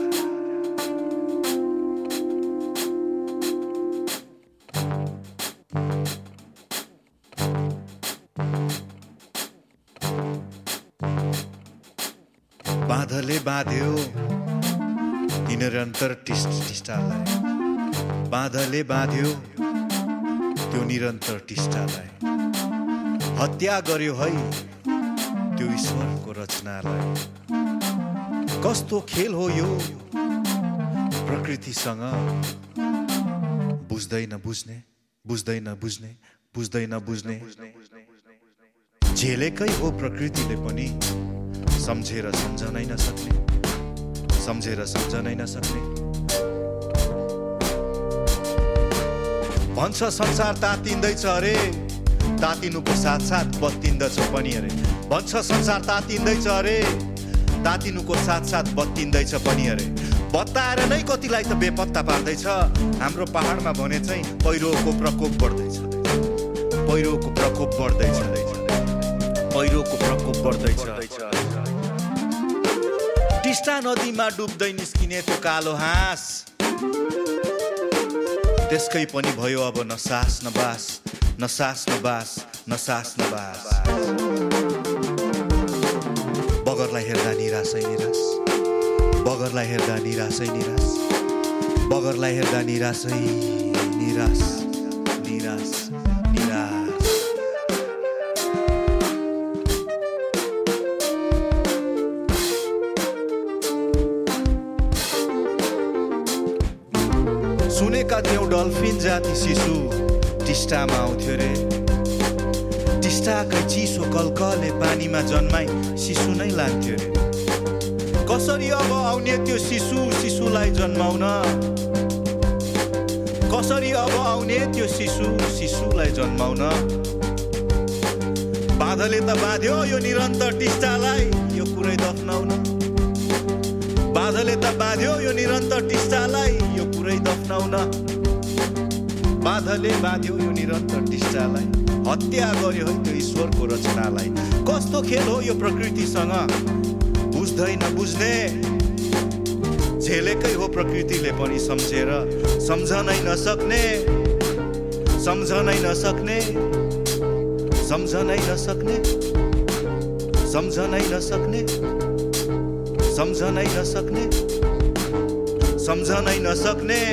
बाँधले बाँध्यो ती निरन्तर टिस्टालाई, बाँधले बाँध्यो त्यो निरन्तर टिस्टालाई, हत्या गर्यो है त्यो ईश्वरको रचनालाई। कस्तो खेल हो यो प्रकृतिसँग, बुझ्दैन बुझ्ने, बुझ्दैन बुझ्ने, बुझ्दैन बुझ्ने, झेलेकै हो प्रकृतिले पनि सम्झेर सम्झनै नसक्ने, सम्झेर सम्झनै नसक्ने। भन्छ संसार तातिँदैछ अरे, तातिनुको साथ साथ बत्तिँदछ पनि अरे। भन्छ संसार तातिँदैछ अरे, तातिनुको साथ साथ बत्तिँदैछ पनि अरे। बताएर नै कतिलाई त बेपत्ता पार्दैछ। हाम्रो पहाडमा भने चाहिँ पहिरोको प्रकोप बढ्दैछ, पहिरोको प्रकोप बढ्दैछ, पहिरोको प्रकोप बढ्दैछ। टिस्टा नदीमा डुब्दै निस्किने त्यो कालो हाँस, त्यसकै पनि भयो अब नसास नबास, नसास नबास, नसास नबास। बगरलाई हेर्दा निराशै निराश, बगरलाई हेर्दा निराशै निराश, बगरलाई हेर्दा निराशै निराश, निराश निराश। सुनेका थियौँ डल्फिन जाति शिशु टिस्टामा आउँथ्यो रे। टिस्टाकै चिसो कलकले पानीमा जन्माई शिशु नै लान्थ्यो रे। कसरी अब आउने त्यो शिशु शिशुलाई जन्माउन, कसरी अब आउने त्यो शिशु शिशुलाई जन्माउन। बाँधले त बाँध्यो यो निरन्तर टिस्टालाई, यो कुरै दफ्नाउन। बाँधले त बाँध्यो यो निरन्तर टिस्टालाई, यो कुरै दफ्नाउन। बाँधले बाँध्यो यो निरन्तर टिस्टालाई, हत्या गर्यो है त्यो ईश्वरको रचनालाई। कस्तो खेल हो यो प्रकृतिसँग, बुझ्दैन बुझ्ने, झेलेकै हो प्रकृतिले पनि सम्झेर सम्झनै नसक्ने, सम्झनै नसक्ने, सम्झनै नसक्ने, सम्झनै नसक्ने, सम्झनै नसक्ने, सम्झनै नसक्ने।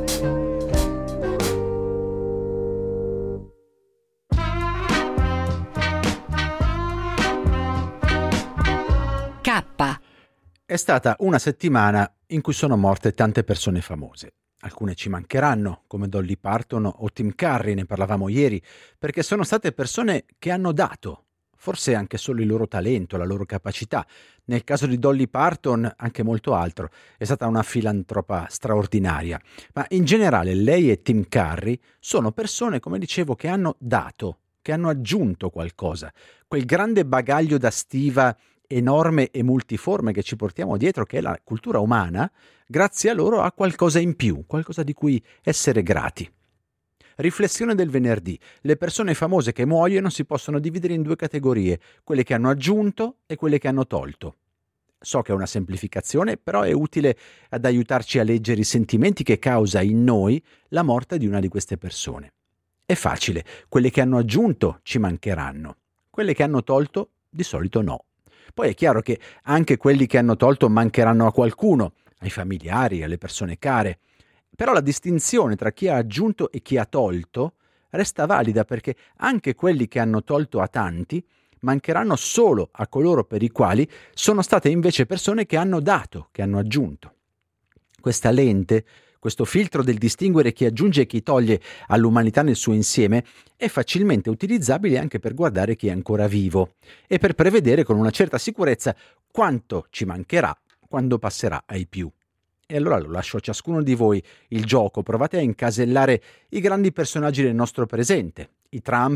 È stata una settimana in cui sono morte tante persone famose. Alcune ci mancheranno, come Dolly Parton o Tim Curry, ne parlavamo ieri, perché sono state persone che hanno dato, forse anche solo il loro talento, la loro capacità. Nel caso di Dolly Parton anche molto altro, è stata una filantropa straordinaria. Ma in generale lei e Tim Curry sono persone, come dicevo, che hanno dato, che hanno aggiunto qualcosa. Quel grande bagaglio da stiva enorme e multiforme che ci portiamo dietro, che è la cultura umana, grazie a loro ha qualcosa in più, qualcosa di cui essere grati. Riflessione del venerdì. Le persone famose che muoiono si possono dividere in due categorie, quelle che hanno aggiunto e quelle che hanno tolto. So che è una semplificazione, però è utile ad aiutarci a leggere i sentimenti che causa in noi la morte di una di queste persone. È facile, quelle che hanno aggiunto ci mancheranno, quelle che hanno tolto di solito no. Poi è chiaro che anche quelli che hanno tolto mancheranno a qualcuno, ai familiari, alle persone care. Però la distinzione tra chi ha aggiunto e chi ha tolto resta valida, perché anche quelli che hanno tolto a tanti mancheranno solo a coloro per i quali sono state invece persone che hanno dato, che hanno aggiunto. Questa lente, questo filtro del distinguere chi aggiunge e chi toglie all'umanità nel suo insieme, è facilmente utilizzabile anche per guardare chi è ancora vivo e per prevedere con una certa sicurezza quanto ci mancherà quando passerà ai più. E allora lo lascio a ciascuno di voi il gioco, provate a incasellare i grandi personaggi del nostro presente, i Trump,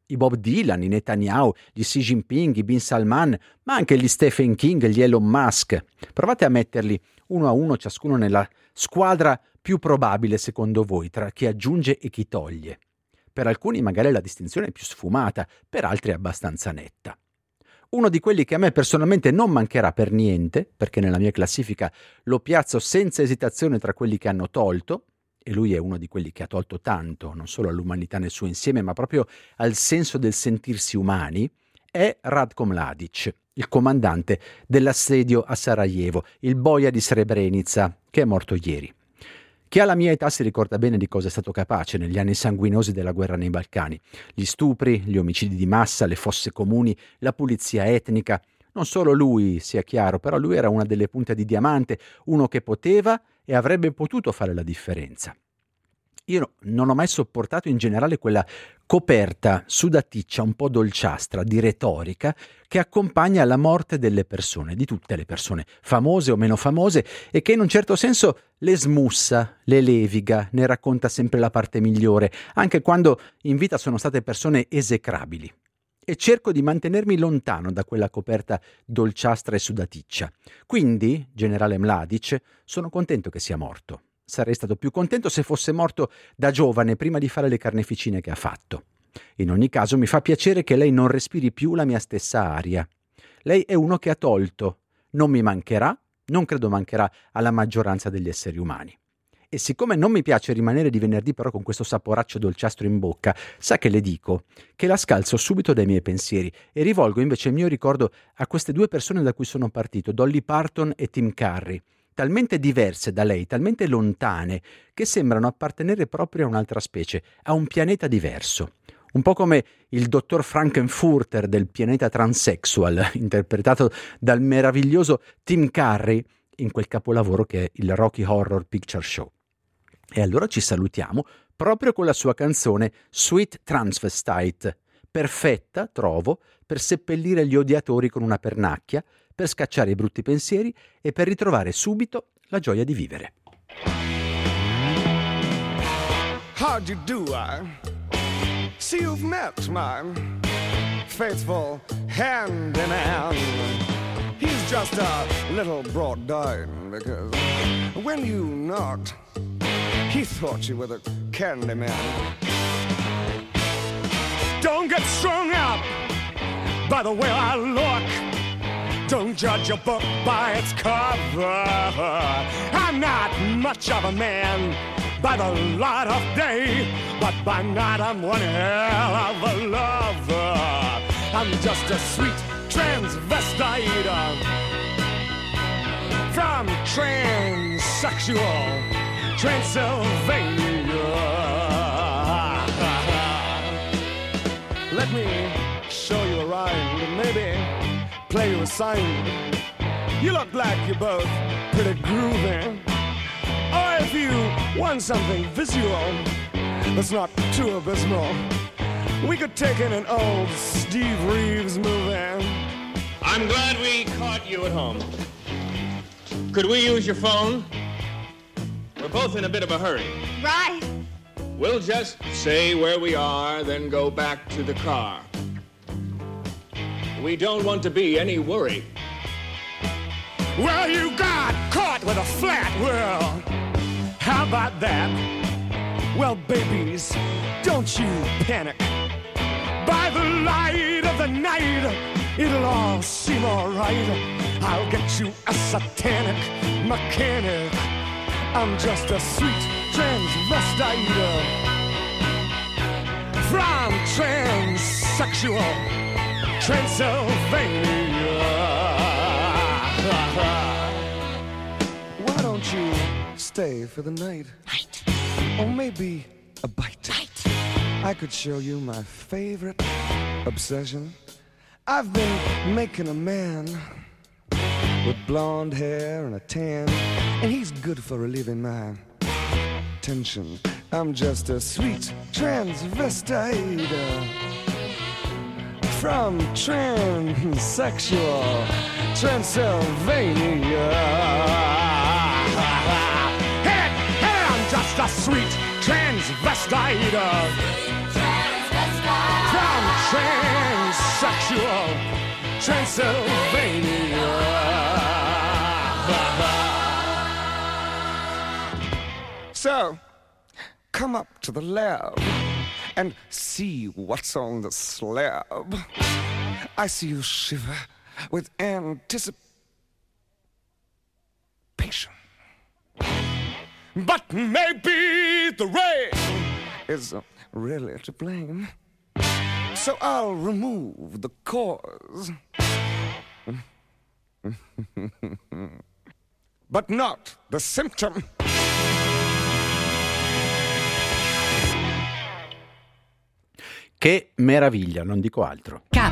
I Bob Dylan, i Netanyahu, gli Xi Jinping, i Bin Salman, ma anche gli Stephen King, gli Elon Musk. Provate a metterli uno a uno ciascuno nella squadra più probabile secondo voi tra chi aggiunge e chi toglie. Per alcuni magari la distinzione è più sfumata, per altri è abbastanza netta. Uno di quelli che a me personalmente non mancherà per niente, perché nella mia classifica lo piazzo senza esitazione tra quelli che hanno tolto, e lui è uno di quelli che ha tolto tanto, non solo all'umanità nel suo insieme, ma proprio al senso del sentirsi umani, è Ratko Mladic, il comandante dell'assedio a Sarajevo, il boia di Srebrenica, che è morto ieri. Chi ha la mia età si ricorda bene di cosa è stato capace negli anni sanguinosi della guerra nei Balcani. Gli stupri, gli omicidi di massa, le fosse comuni, la pulizia etnica. Non solo lui, sia chiaro, però lui era una delle punte di diamante, uno che poteva e avrebbe potuto fare la differenza. Io non ho mai sopportato in generale quella coperta sudaticcia, un po' dolciastra, di retorica che accompagna la morte delle persone, di tutte le persone, famose o meno famose, e che in un certo senso le smussa, le leviga, ne racconta sempre la parte migliore, anche quando in vita sono state persone esecrabili. E cerco di mantenermi lontano da quella coperta dolciastra e sudaticcia. Quindi, generale Mladic, sono contento che sia morto. Sarei stato più contento se fosse morto da giovane, prima di fare le carneficine che ha fatto. In ogni caso mi fa piacere che lei non respiri più la mia stessa aria. Lei è uno che ha tolto. Non mi mancherà, non credo mancherà alla maggioranza degli esseri umani. E siccome non mi piace rimanere di venerdì però con questo saporaccio dolciastro in bocca, sa che le dico che la scalzo subito dai miei pensieri e rivolgo invece il mio ricordo a queste due persone da cui sono partito, Dolly Parton e Tim Curry, talmente diverse da lei, talmente lontane, che sembrano appartenere proprio a un'altra specie, a un pianeta diverso. Un po' come il dottor Frankenfurter del pianeta Transsexual, interpretato dal meraviglioso Tim Curry in quel capolavoro che è il Rocky Horror Picture Show. E allora ci salutiamo proprio con la sua canzone Sweet Transvestite, perfetta, trovo, per seppellire gli odiatori con una pernacchia, per scacciare i brutti pensieri e per ritrovare subito la gioia di vivere. How'd you do? I see you've met my faithful handyman. He's just a little brought down because when you knocked, he thought you were the candy man. Don't get strung up by the way I look. Don't judge a book by its cover. I'm not much of a man by the light of day, but by night I'm one hell of a lover. I'm just a sweet transvestite from transsexual Transylvania. Let me show you around and maybe play you a sign. You look like you're both pretty groovy. Or if you want something visual that's not too abysmal, we could take in an old Steve Reeves movie. I'm glad we caught you at home. Could we use your phone? We're both in a bit of a hurry. Right. We'll just say where we are, then go back to the car. We don't want to be any worry. Well, you got caught with a flat world. How about that? Well, babies, don't you panic. By the light of the night, it'll all seem alright. I'll get you a satanic mechanic. I'm just a sweet transvestite from transsexual Transylvania. Why don't you stay for the night? Or maybe a bite. I could show you my favorite obsession. I've been making a man with blonde hair and a tan, and he's good for relieving my tension. I'm just a sweet transvestite from transsexual Transylvania. Hey, I'm just a sweet transvestite from sensual Transylvania. So, come up to the lab and see what's on the slab. I see you shiver with anticipation. But maybe the rain is really to blame. So I'll remove the cause. But not the symptom. Che meraviglia, non dico altro. K.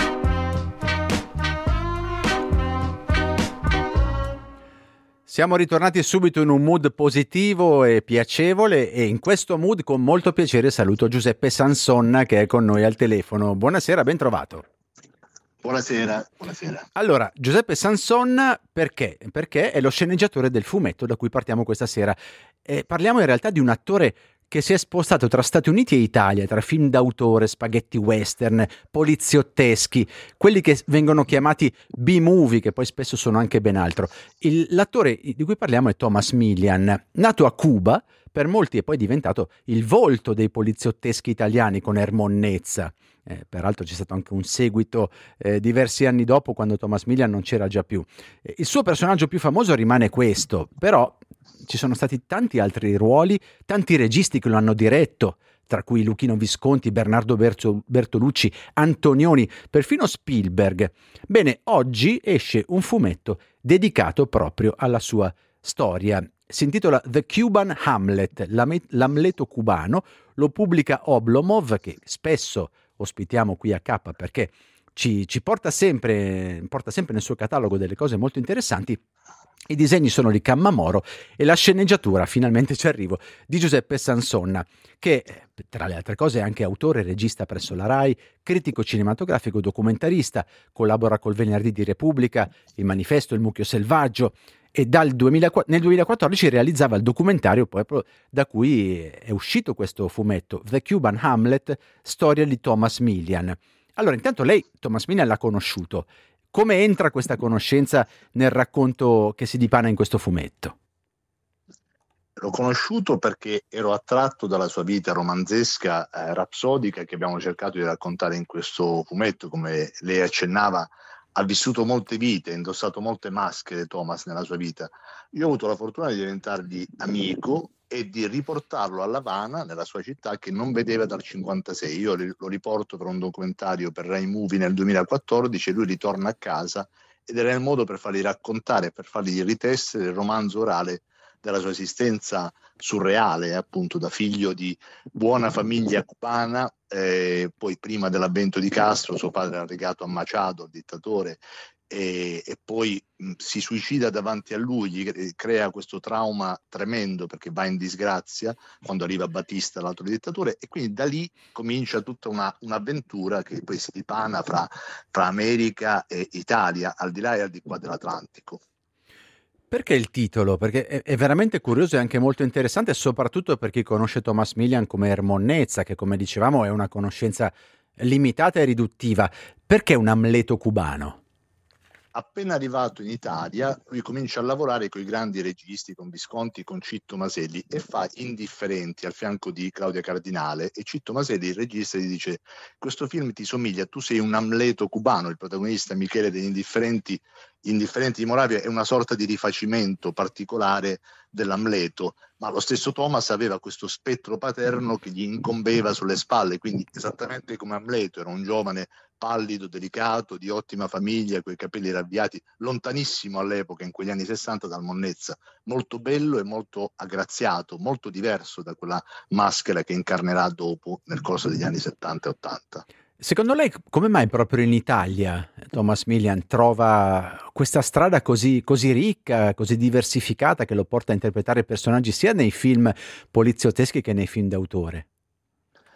Siamo ritornati subito in un mood positivo e piacevole e in questo mood con molto piacere saluto Giuseppe Sansonna che è con noi al telefono. Buonasera, ben trovato. Buonasera, buonasera. Allora, Giuseppe Sansonna perché? Perché è lo sceneggiatore del fumetto da cui partiamo questa sera. Parliamo in realtà di un attore che si è spostato tra Stati Uniti e Italia, tra film d'autore, spaghetti western, poliziotteschi, quelli che vengono chiamati B-movie, che poi spesso sono anche ben altro. L'attore di cui parliamo è Thomas Milian, nato a Cuba, per molti è poi diventato il volto dei poliziotteschi italiani con Ermonnezza. Peraltro c'è stato anche un seguito diversi anni dopo, quando Thomas Milian non c'era già più. Il suo personaggio più famoso rimane questo, però ci sono stati tanti altri ruoli, tanti registi che lo hanno diretto, tra cui Luchino Visconti, Bernardo Bertolucci, Antonioni, perfino Spielberg. Bene, oggi esce un fumetto dedicato proprio alla sua storia. Si intitola The Cuban Hamlet, l'Amleto cubano, lo pubblica Oblomov, che spesso ospitiamo qui a K perché ci porta sempre nel suo catalogo delle cose molto interessanti. I disegni sono di Cammamoro e la sceneggiatura, finalmente ci arrivo, di Giuseppe Sansonna, che tra le altre cose è anche autore e regista presso la RAI, critico cinematografico, documentarista, collabora col Venerdì di Repubblica, Il Manifesto, Il Mucchio Selvaggio e nel 2014 realizzava il documentario proprio da cui è uscito questo fumetto, The Cuban Hamlet, storia di Thomas Milian. Allora, intanto lei Thomas Milian l'ha conosciuto. Come entra questa conoscenza nel racconto che si dipana in questo fumetto? L'ho conosciuto perché ero attratto dalla sua vita romanzesca, rapsodica, che abbiamo cercato di raccontare in questo fumetto. Come lei accennava, ha vissuto molte vite, ha indossato molte maschere Thomas nella sua vita. Io ho avuto la fortuna di diventargli amico e di riportarlo a La Habana, nella sua città, che non vedeva dal 1956. Io lo riporto per un documentario per Rai Movie nel 2014 e lui ritorna a casa ed era il modo per fargli raccontare, per fargli ritessere il romanzo orale della sua esistenza surreale, appunto da figlio di buona famiglia cubana, poi prima dell'avvento di Castro suo padre era legato a Machado, il dittatore, e poi si suicida davanti a lui, gli crea questo trauma tremendo perché va in disgrazia quando arriva Batista, l'altro dittatore, e quindi da lì comincia tutta un'avventura che poi si dipana fra America e Italia, al di là e al di qua dell'Atlantico. Perché il titolo? Perché è veramente curioso e anche molto interessante, soprattutto per chi conosce Thomas Milian come Ermonnezza, che come dicevamo è una conoscenza limitata e riduttiva. Perché un Amleto cubano? Appena arrivato in Italia, lui comincia a lavorare con i grandi registi, con Visconti, con Citto Maselli, e fa Indifferenti al fianco di Claudia Cardinale, e Citto Maselli, il regista, gli dice: questo film ti somiglia, tu sei un Amleto cubano. Il protagonista Michele degli Indifferenti di Moravia è una sorta di rifacimento particolare dell'Amleto, ma lo stesso Thomas aveva questo spettro paterno che gli incombeva sulle spalle, quindi esattamente come Amleto era un giovane pallido, delicato, di ottima famiglia, coi capelli ravviati, lontanissimo all'epoca, in quegli anni 60, dal Monnezza, molto bello e molto aggraziato, molto diverso da quella maschera che incarnerà dopo nel corso degli anni 70 e 80. Secondo lei come mai proprio in Italia Thomas Milian trova questa strada così ricca, così diversificata, che lo porta a interpretare personaggi sia nei film poliziotteschi che nei film d'autore?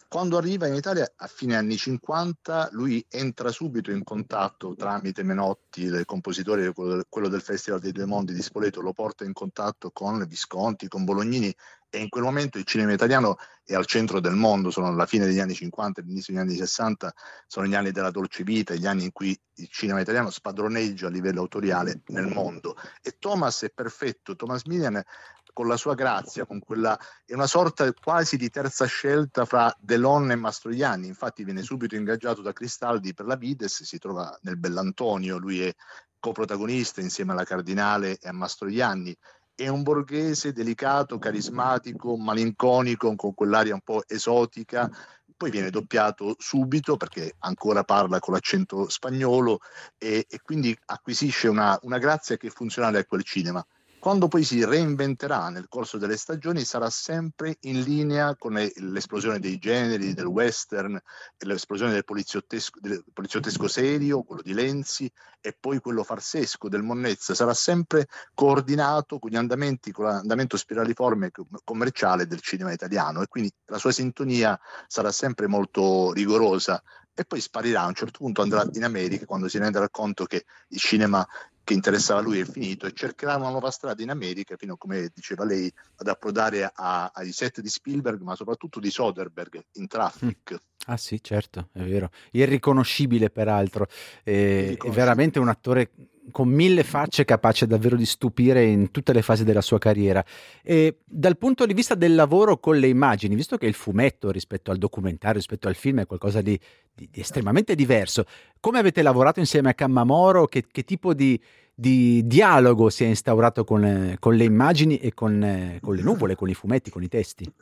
Quando arriva in Italia a fine anni 50, lui entra subito in contatto tramite Menotti, il compositore, quello del Festival dei Due Mondi di Spoleto, lo porta in contatto con Visconti, con Bolognini, e in quel momento il cinema italiano è al centro del mondo. Sono la fine degli anni 50, l'inizio degli anni 60, sono gli anni della dolce vita, gli anni in cui il cinema italiano spadroneggia a livello autoriale nel mondo. E Thomas è perfetto, Thomas Milian, con la sua grazia, con quella, è una sorta quasi di terza scelta fra Delon e Mastroianni. Infatti viene subito ingaggiato da Cristaldi per la Vides, si trova nel Bell'Antonio, lui è coprotagonista insieme alla Cardinale e a Mastroianni. È un borghese delicato, carismatico, malinconico, con quell'aria un po' esotica. Poi viene doppiato subito perché ancora parla con l'accento spagnolo e quindi acquisisce una grazia che è funzionale a quel cinema. Quando poi si reinventerà nel corso delle stagioni sarà sempre in linea con l'esplosione dei generi, del western, l'esplosione del poliziottesco serio, quello di Lenzi, e poi quello farsesco del Monnezza. Sarà sempre coordinato con l'andamento spiraliforme commerciale del cinema italiano, e quindi la sua sintonia sarà sempre molto rigorosa. E poi sparirà, a un certo punto andrà in America quando si renderà conto che il cinema che interessava a lui è finito, e cercherà una nuova strada in America fino, come diceva lei, ad approdare ai set di Spielberg, ma soprattutto di Soderbergh in Traffic. Ah sì, certo, è vero. Irriconoscibile peraltro, è veramente un attore con 1000 facce, capace davvero di stupire in tutte le fasi della sua carriera. E dal punto di vista del lavoro con le immagini, visto che il fumetto rispetto al documentario, rispetto al film, è qualcosa di estremamente diverso, come avete lavorato insieme a Cammamoro? Che tipo di dialogo si è instaurato con le immagini e con le nuvole, con i fumetti, con i testi?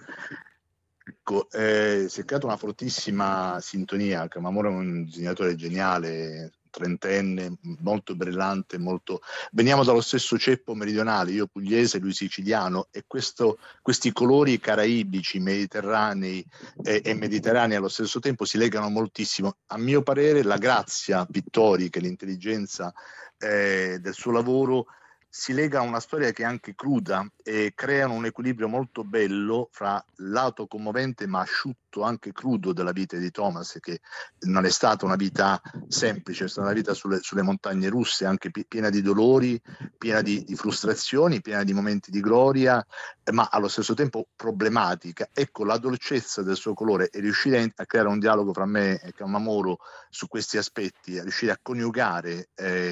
Ecco, si è creata una fortissima sintonia. Cammamoro è un disegnatore geniale, trentenne, molto brillante, veniamo dallo stesso ceppo meridionale, io pugliese, lui siciliano, e questi colori caraibici, mediterranei e mediterranei allo stesso tempo si legano moltissimo. A mio parere la grazia pittorica e l'intelligenza del suo lavoro si lega a una storia che è anche cruda, e creano un equilibrio molto bello fra lato commovente ma asciutto, anche crudo, della vita di Thomas, che non è stata una vita semplice, è stata una vita sulle montagne russe, anche piena di dolori, piena di frustrazioni, piena di momenti di gloria, ma allo stesso tempo problematica. Ecco, la dolcezza del suo colore e riuscire a creare un dialogo fra me e Cammamoro su questi aspetti, a riuscire a coniugare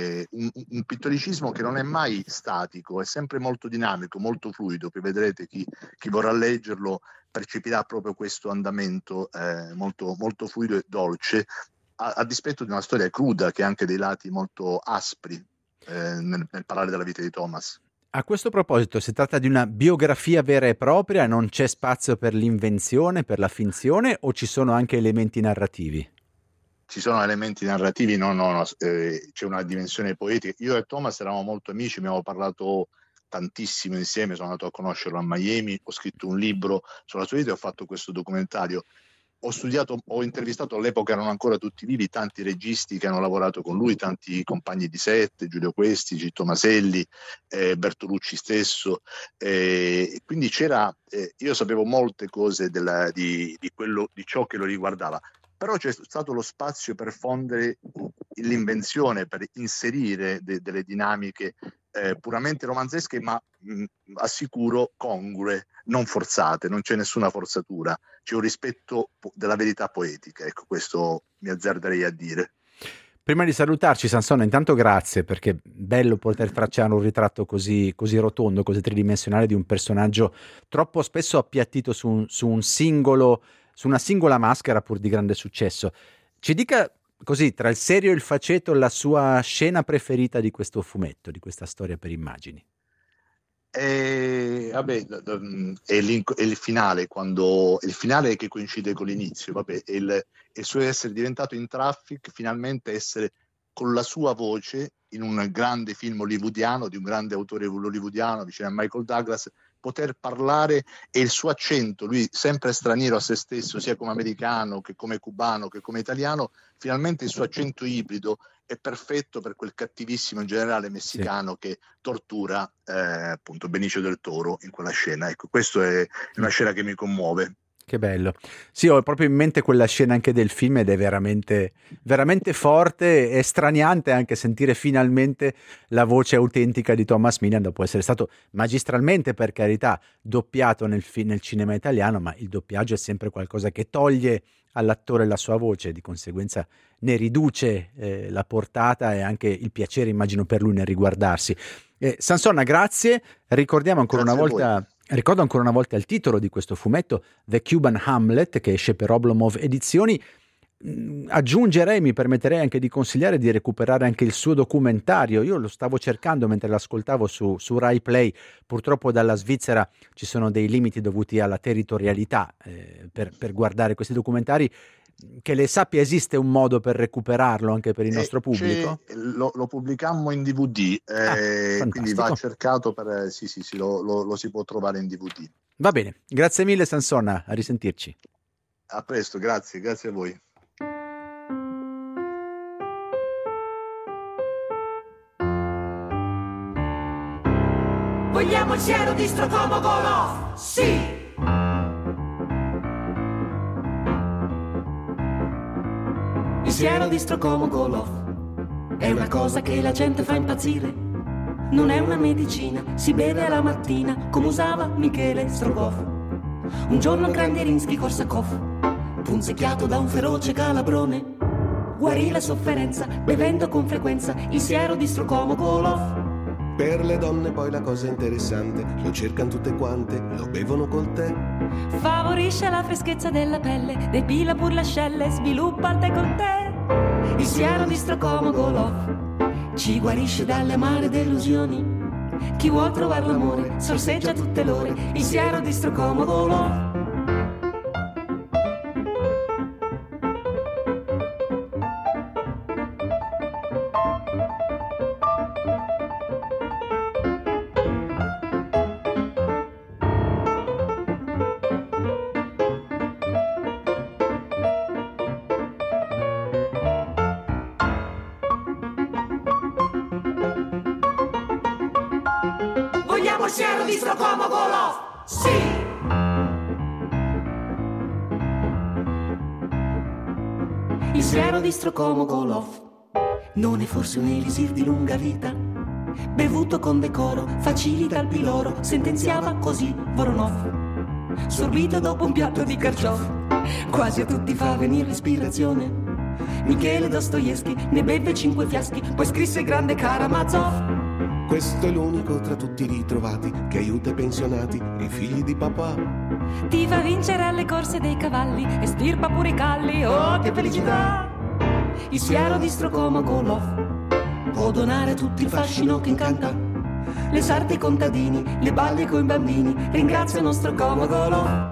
un pittoricismo che non è mai statico, è sempre molto dinamico, molto fluido. Poi vedrete, chi vorrà leggerlo percepirà proprio questo andamento molto, molto fluido e dolce, a dispetto di una storia cruda che ha anche dei lati molto aspri nel parlare della vita di Thomas. A questo proposito, si tratta di una biografia vera e propria? Non c'è spazio per l'invenzione, per la finzione, o ci sono anche elementi narrativi? Ci sono elementi narrativi, no, c'è una dimensione poetica. Io e Thomas eravamo molto amici, abbiamo parlato tantissimo insieme, sono andato a conoscerlo a Miami, ho scritto un libro sulla sua vita e ho fatto questo documentario. Ho intervistato, all'epoca erano ancora tutti vivi, tanti registi che hanno lavorato con lui, tanti compagni di set, Giulio Questi, Citto Maselli, Bertolucci stesso, quindi io sapevo molte cose di ciò che lo riguardava. Però c'è stato lo spazio per fondere l'invenzione, per inserire delle dinamiche puramente romanzesche, ma assicuro congrue, non forzate, non c'è nessuna forzatura, c'è un rispetto della verità poetica. Ecco, questo mi azzarderei a dire. Prima di salutarci, Sansone, intanto grazie, perché è bello poter tracciare un ritratto così rotondo, così tridimensionale di un personaggio troppo spesso appiattito su una singola maschera, pur di grande successo. Ci dica così, tra il serio e il faceto, la sua scena preferita di questo fumetto, di questa storia per immagini. È il finale, quando il finale che coincide con l'inizio, il suo essere diventato in Traffic, finalmente essere con la sua voce in un grande film hollywoodiano, di un grande autore hollywoodiano vicino a Michael Douglas, poter parlare, e il suo accento, lui sempre straniero a se stesso, sia come americano che come cubano che come italiano, finalmente il suo accento ibrido è perfetto per quel cattivissimo generale messicano che tortura appunto Benicio del Toro in quella scena. Ecco, questa è una scena che mi commuove. Che bello. Sì, ho proprio in mente quella scena anche del film ed è veramente, veramente forte e straniante anche sentire finalmente la voce autentica di Thomas Milian dopo essere stato magistralmente, per carità, doppiato nel cinema italiano, ma il doppiaggio è sempre qualcosa che toglie all'attore la sua voce, di conseguenza ne riduce la portata e anche il piacere, immagino, per lui nel riguardarsi. Sansonna, grazie. Ricordo ancora una volta il titolo di questo fumetto, The Cuban Hamlet, che esce per Oblomov Edizioni. Aggiungerei, mi permetterei anche di consigliare di recuperare anche il suo documentario. Io lo stavo cercando mentre l'ascoltavo su Rai Play. Purtroppo dalla Svizzera ci sono dei limiti dovuti alla territorialità per guardare questi documentari. Che le sappia, esiste un modo per recuperarlo anche per il nostro pubblico? Lo pubblicammo in DVD, quindi va cercato per sì, lo si può trovare in DVD. Va bene, grazie mille Sansonna, a risentirci. A presto, grazie a voi. Vogliamo il siero di Strocomo Golov? Sì! Il siero di Strocomo Golov è una cosa che la gente fa impazzire. Non è una medicina, si beve alla mattina come usava Michele Strogoff. Un giorno Grandierinsky-Korsakov, punzecchiato da un feroce calabrone, guarì la sofferenza bevendo con frequenza il siero di Strocomo Golov. Per le donne poi la cosa interessante, lo cercano tutte quante, lo bevono col tè. Favorisce la freschezza della pelle, depila pur l'ascelle, sviluppa il décolleté. Il siero di Strocomo Golov ci guarisce dalle amare delusioni. Chi vuol trovare l'amore sorseggia tutte l'ore. Il siero di Strocomo Golov. Il siero di Strocomo Golov, sì! Il siero di Strocomo Golov non è forse un elisir di lunga vita? Bevuto con decoro, facilita il piloro, sentenziava così Voronov. Sorbito dopo un piatto di carciofi, quasi a tutti fa venire l'ispirazione. Michele Dostoevsky ne beve 5 fiaschi, poi scrisse il grande Karamazov. Questo è l'unico tra tutti i ritrovati che aiuta i pensionati e i figli di papà. Ti fa vincere alle corse dei cavalli e stirpa pure i calli, oh che felicità! Il siero di Strocomo Golov può donare a tutti il fascino che incanta. Le sarte ai contadini, le balle coi bambini ringraziano Strocomo Golov.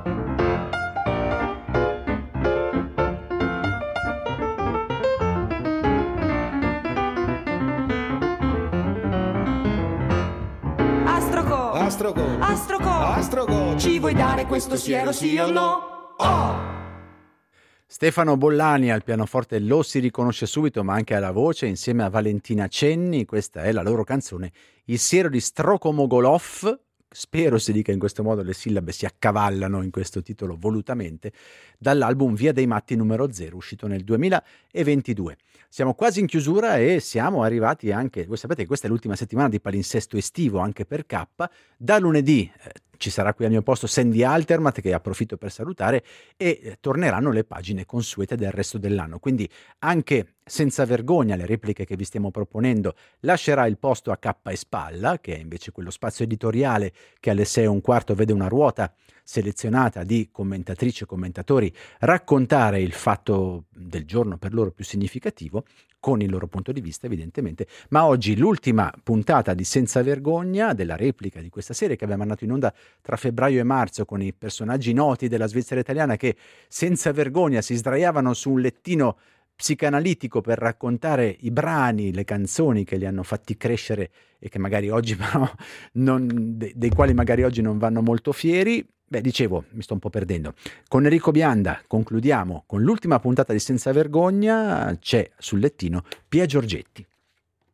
Astroco, ci vuoi dare questo siero, sì o no? Oh! Stefano Bollani al pianoforte lo si riconosce subito, ma anche alla voce, insieme a Valentina Cenni. Questa è la loro canzone, Il siero di Strocomo Golov. Spero si dica in questo modo, le sillabe si accavallano in questo titolo volutamente, dall'album Via dei Matti numero 0, uscito nel 2022. Siamo quasi in chiusura e siamo arrivati anche, voi sapete che questa è l'ultima settimana di palinsesto estivo anche per K. Da lunedì ci sarà qui al mio posto Sandy Altermat, che approfitto per salutare, e torneranno le pagine consuete del resto dell'anno. Quindi anche Senza Vergogna, le repliche che vi stiamo proponendo, lascerà il posto a K e Spalla, che è invece quello spazio editoriale che alle 6:15 vede una ruota selezionata di commentatrici e commentatori raccontare il fatto del giorno per loro più significativo, con il loro punto di vista evidentemente. Ma oggi l'ultima puntata di Senza Vergogna, della replica di questa serie che abbiamo mandato in onda tra febbraio e marzo con i personaggi noti della Svizzera italiana che senza vergogna si sdraiavano su un lettino psicanalitico per raccontare i brani, le canzoni che li hanno fatti crescere e che magari oggi però dei quali magari oggi non vanno molto fieri. Beh, dicevo, mi sto un po' perdendo. Con Enrico Bianda concludiamo con l'ultima puntata di Senza Vergogna. C'è sul lettino Pia Giorgetti.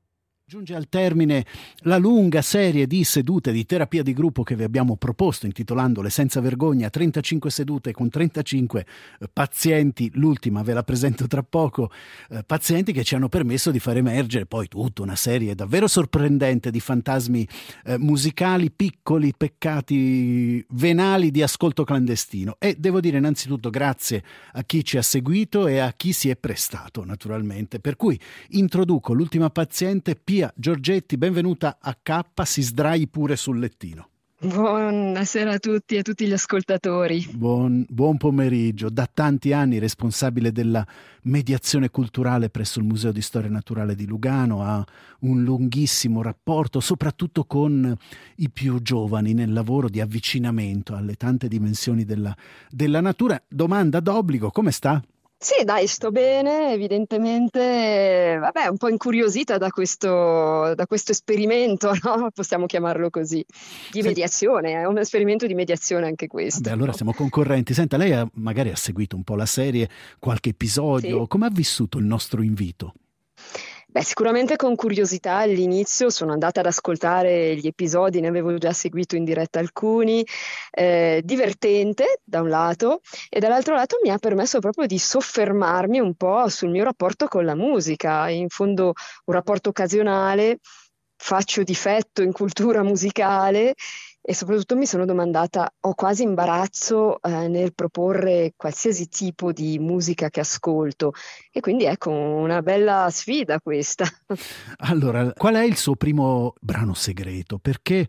Giunge al termine la lunga serie di sedute di terapia di gruppo che vi abbiamo proposto, intitolandole Senza vergogna, 35 sedute con 35 pazienti, l'ultima ve la presento tra poco, pazienti che ci hanno permesso di far emergere poi tutta una serie davvero sorprendente di fantasmi musicali, piccoli peccati venali di ascolto clandestino. E devo dire innanzitutto grazie a chi ci ha seguito e a chi si è prestato, naturalmente. Per cui introduco l'ultima paziente, Pia Giorgetti, benvenuta a K, si sdrai pure sul lettino. Buonasera a tutti e a tutti gli ascoltatori. Buon pomeriggio. Da tanti anni responsabile della mediazione culturale presso il Museo di Storia Naturale di Lugano, ha un lunghissimo rapporto soprattutto con i più giovani nel lavoro di avvicinamento alle tante dimensioni della natura. Domanda d'obbligo, come sta? Sì, dai, sto bene, evidentemente, vabbè, un po' incuriosita da questo esperimento, no? Possiamo chiamarlo così, di mediazione, è un esperimento di mediazione anche questo. Beh, allora siamo concorrenti. Senta, lei magari ha seguito un po' la serie, qualche episodio, Sì. come ha vissuto il nostro invito? Beh, sicuramente con curiosità all'inizio sono andata ad ascoltare gli episodi, ne avevo già seguito in diretta alcuni, divertente da un lato e dall'altro lato mi ha permesso proprio di soffermarmi un po' sul mio rapporto con la musica, in fondo un rapporto occasionale, faccio difetto in cultura musicale e soprattutto mi sono domandata, ho quasi imbarazzo nel proporre qualsiasi tipo di musica che ascolto e quindi ecco una bella sfida questa. Allora, qual è il suo primo brano segreto? Perché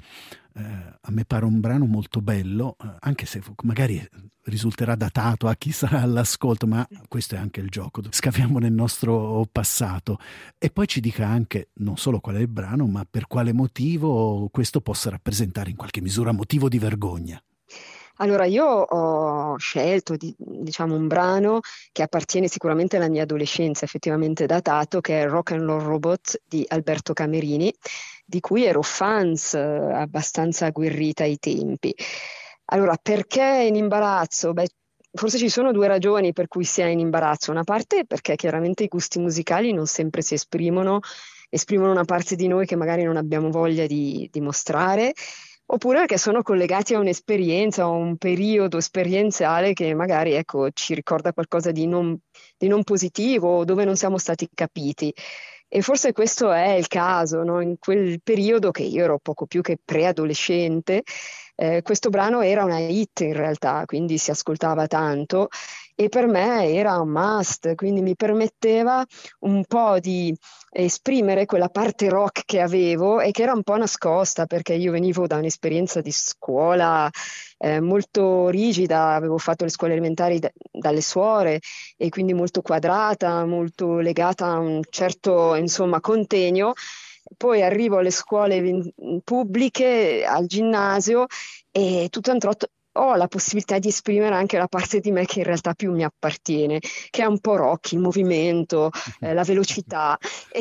a me pare un brano molto bello, anche se magari risulterà datato a chi sarà all'ascolto, ma questo è anche il gioco, scaviamo nel nostro passato e poi ci dica anche non solo qual è il brano, ma per quale motivo questo possa rappresentare in qualche misura motivo di vergogna. Allora, io ho scelto diciamo un brano che appartiene sicuramente alla mia adolescenza, effettivamente datato, che è Rock and Roll Robot di Alberto Camerini, di cui ero fans abbastanza agguerrita ai tempi. Allora, perché in imbarazzo? Beh, forse ci sono due ragioni per cui si è in imbarazzo. Una parte è perché chiaramente i gusti musicali non sempre si esprimono una parte di noi che magari non abbiamo voglia di mostrare, oppure perché sono collegati a un'esperienza o un periodo esperienziale che magari ecco, ci ricorda qualcosa di non positivo, dove non siamo stati capiti. E forse questo è il caso, no? In quel periodo che io ero poco più che preadolescente, questo brano era una hit in realtà, quindi si ascoltava tanto e per me era un must, quindi mi permetteva un po' di esprimere quella parte rock che avevo e che era un po' nascosta perché io venivo da un'esperienza di scuola molto rigida, avevo fatto le scuole elementari dalle suore e quindi molto quadrata, molto legata a un certo insomma contegno. Poi arrivo alle scuole pubbliche, al ginnasio e tutto a un tratto ho la possibilità di esprimere anche la parte di me che in realtà più mi appartiene, che è un po' rock, il movimento, la velocità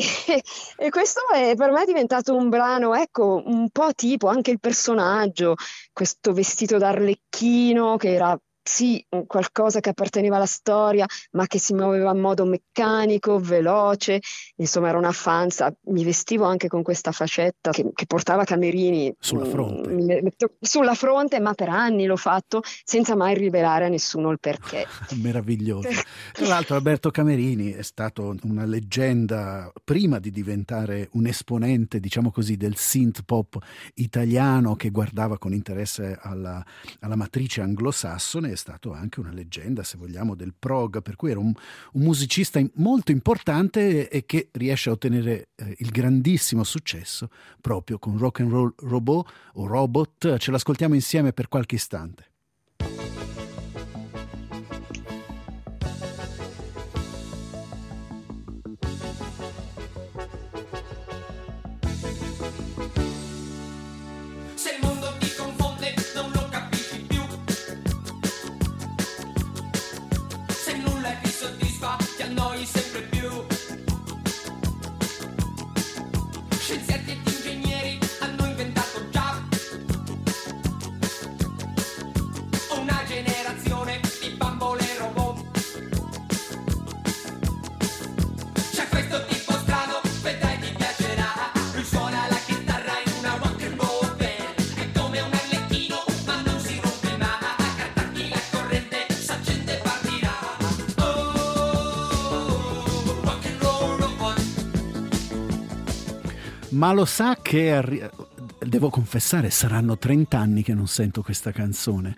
e questo per me è diventato un brano, ecco, un po' tipo anche il personaggio, questo vestito d'arlecchino che era sì, qualcosa che apparteneva alla storia, ma che si muoveva in modo meccanico, veloce, insomma era una fanza, mi vestivo anche con questa fascetta che portava Camerini sulla fronte, ma per anni l'ho fatto senza mai rivelare a nessuno il perché. Meraviglioso. Tra l'altro Alberto Camerini è stato una leggenda prima di diventare un esponente, diciamo così, del synth pop italiano che guardava con interesse alla matrice anglosassone, è stato anche una leggenda, se vogliamo, del prog, per cui era un musicista molto importante e che riesce a ottenere il grandissimo successo proprio con Rock and Roll Robot. Ce l'ascoltiamo insieme per qualche istante. C'è questo tipo strano, vedrai ti piacerà. Ma lo sa che devo confessare, saranno 30 anni che non sento questa canzone.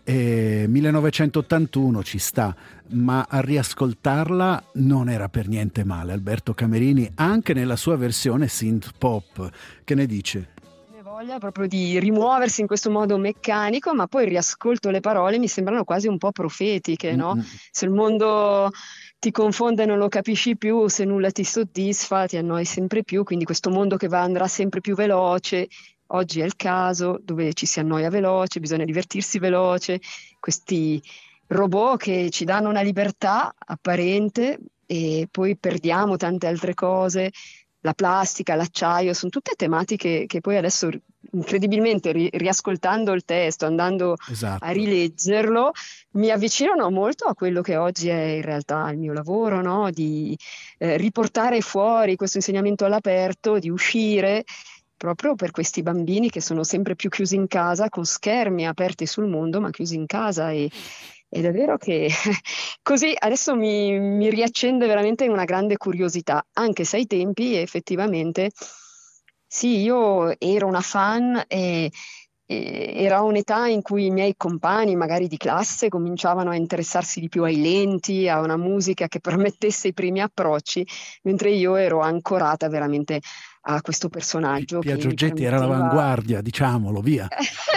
1981 ci sta, ma a riascoltarla non era per niente male. Alberto Camerini, anche nella sua versione synth pop. Che ne dice? Voglia proprio di rimuoversi in questo modo meccanico, ma poi riascolto le parole, mi sembrano quasi un po' profetiche, no? Se il mondo ti confonde e non lo capisci più, se nulla ti soddisfa, ti annoi sempre più, quindi questo mondo che andrà sempre più veloce. Oggi è il caso dove ci si annoia veloce, bisogna divertirsi veloce, questi robot che ci danno una libertà apparente e poi perdiamo tante altre cose. La plastica, l'acciaio, sono tutte tematiche che poi adesso incredibilmente riascoltando il testo, andando a rileggerlo, mi avvicinano molto a quello che oggi è in realtà il mio lavoro, no? Di riportare fuori questo insegnamento all'aperto, di uscire proprio per questi bambini che sono sempre più chiusi in casa, con schermi aperti sul mondo, ma chiusi in casa ed è vero che così adesso mi riaccende veramente una grande curiosità, anche se ai tempi effettivamente sì, io ero una fan e era un'età in cui i miei compagni magari di classe cominciavano a interessarsi di più ai lenti, a una musica che permettesse i primi approcci, mentre io ero ancorata veramente a questo personaggio. Pia Giorgetti era l'avanguardia, diciamolo, via.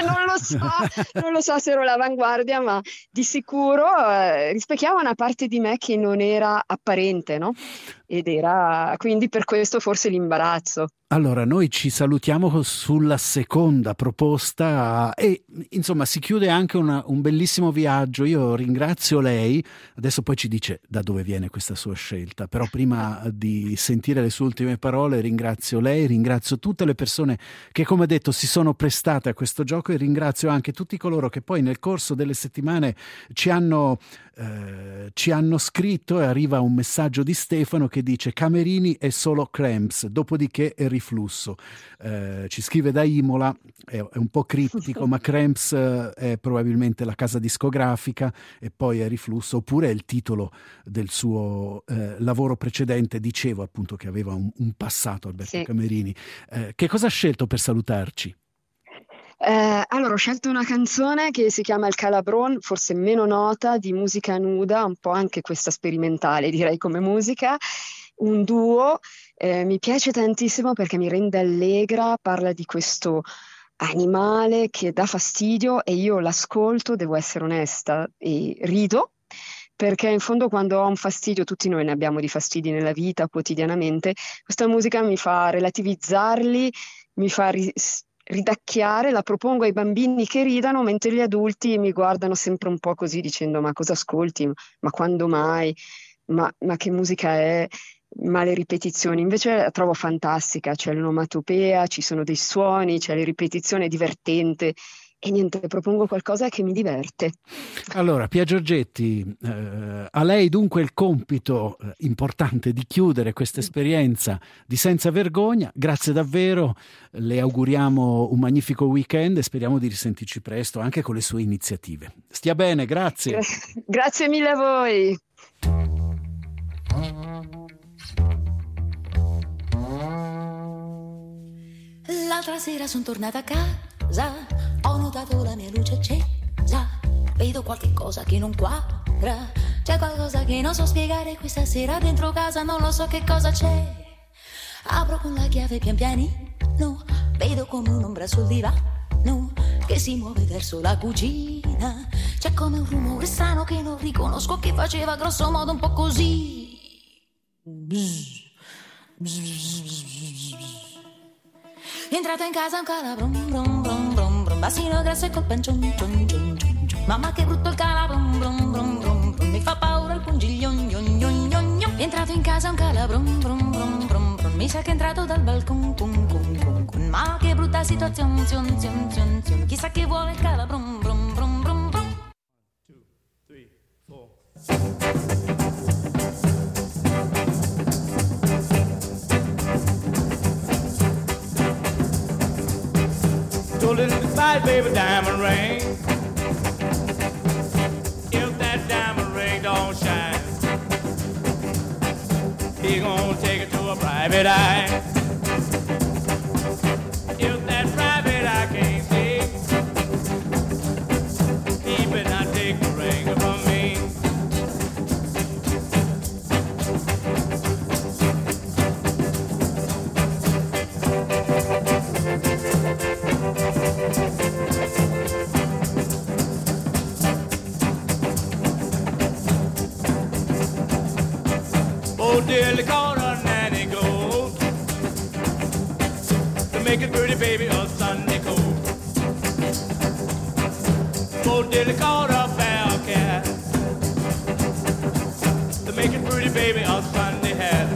non lo so se ero l'avanguardia, ma di sicuro rispecchiava una parte di me che non era apparente, no? Ed era quindi per questo forse l'imbarazzo. Allora, noi ci salutiamo sulla seconda proposta e insomma si chiude anche un bellissimo viaggio. Io ringrazio lei, adesso poi ci dice da dove viene questa sua scelta, però prima di sentire le sue ultime parole ringrazio lei, ringrazio tutte le persone che come detto si sono prestate a questo gioco e ringrazio anche tutti coloro che poi nel corso delle settimane ci hanno scritto e arriva un messaggio di Stefano che dice Camerini è solo Cramps, dopodiché è riflusso. Ci scrive da Imola, è un po' criptico, ma Cramps è probabilmente la casa discografica e poi è riflusso, oppure è il titolo del suo lavoro precedente. Dicevo appunto che aveva un passato Alberto Camerini. Che cosa ha scelto per salutarci? Allora ho scelto una canzone che si chiama Il Calabron, forse meno nota, di musica nuda, un po' anche questa sperimentale direi come musica, un duo, mi piace tantissimo perché mi rende allegra, parla di questo animale che dà fastidio e io l'ascolto, devo essere onesta, e rido, perché in fondo quando ho un fastidio, tutti noi ne abbiamo di fastidi nella vita quotidianamente, questa musica mi fa relativizzarli, mi fa ridacchiare, la propongo ai bambini che ridano, mentre gli adulti mi guardano sempre un po' così dicendo ma cosa ascolti, ma quando mai, ma che musica è, ma le ripetizioni, invece la trovo fantastica, c'è l'onomatopea, ci sono dei suoni, c'è la ripetizione, è divertente e niente, propongo qualcosa che mi diverte. Allora, Pia Giorgetti, a lei dunque il compito importante di chiudere questa esperienza di Senza Vergogna. Grazie davvero, le auguriamo un magnifico weekend e speriamo di risentirci presto anche con le sue iniziative. Stia bene, grazie. Grazie mille a voi. L'altra sera sono tornata a casa, ho notato la mia luce accesa, vedo qualche cosa che non quadra, c'è qualcosa che non so spiegare questa sera dentro casa, non lo so che cosa c'è. Apro con la chiave pian pianino, vedo come un'ombra sul divano che si muove verso la cucina, c'è come un rumore strano che non riconosco che faceva grosso modo un po' così. Bzz, bzz, bzz, bzz. Entrato in casa un calabron, brum, brum, brum, brum, bassino grasso e col pancion, cion, cion, cion, cion. Mamma che brutto il calabron, brum, brum, brum, brum, mi fa paura il pungiglion, yon, yon, yon, yon. Entrato in casa un calabron, brum, brum, brum, brum, mi sa che è entrato dal balcon, cum, cum, cum, cum. Ma che brutta situazione, zion, zion, zion, zion. Chissà che vuole il calabron, brum, brum, brum, brum. 1, 2, 3, 4. Told her to buy baby diamond ring. If that diamond ring don't shine, he gonna take it to a private eye. Bo Diddley called her nanny goat to make it pretty baby a Sunday coat. Bo Diddley called her bell cat to make it pretty baby a Sunday hat.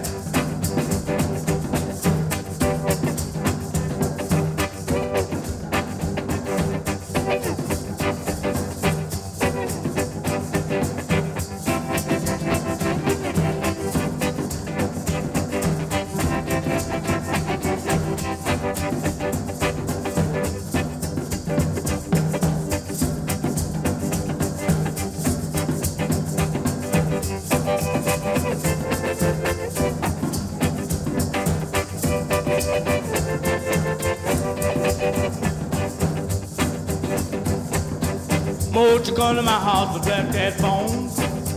Won't you come to my house with black cat bones?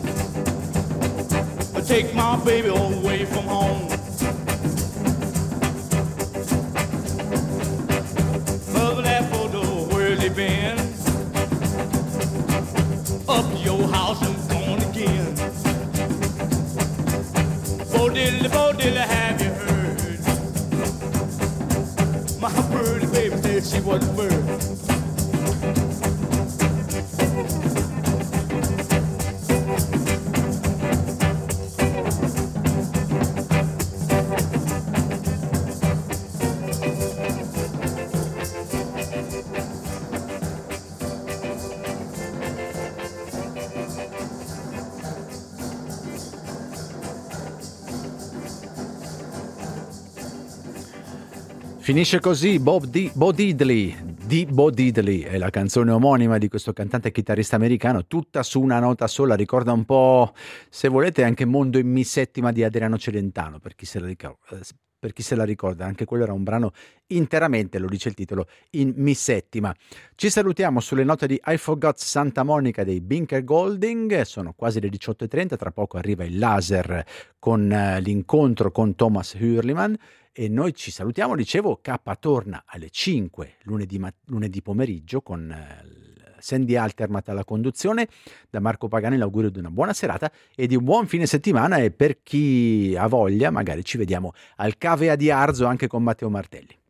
Take my baby away from home. Mother, that photo, where's he been? Up to your house and gone again. Bo Diddley, have you heard? My birdie baby said she was a bird. Finisce così Bo Diddley, di Bo Diddley, è la canzone omonima di questo cantante e chitarrista americano, tutta su una nota sola, ricorda un po', se volete, anche Mondo in Mi settima di Adriano Celentano, per chi se la ricorda, anche quello era un brano interamente, lo dice il titolo, in Mi settima. Ci salutiamo sulle note di I Forgot Santa Monica dei Binker Golding, sono quasi le 18:30, tra poco arriva il laser con l'incontro con Thomas Hürlimann e noi ci salutiamo, dicevo, K torna alle 5 lunedì pomeriggio con Sandy Altermat alla conduzione. Da Marco Pagani l'augurio di una buona serata e di un buon fine settimana, e per chi ha voglia magari ci vediamo al Cavea di Arzo anche con Matteo Martelli.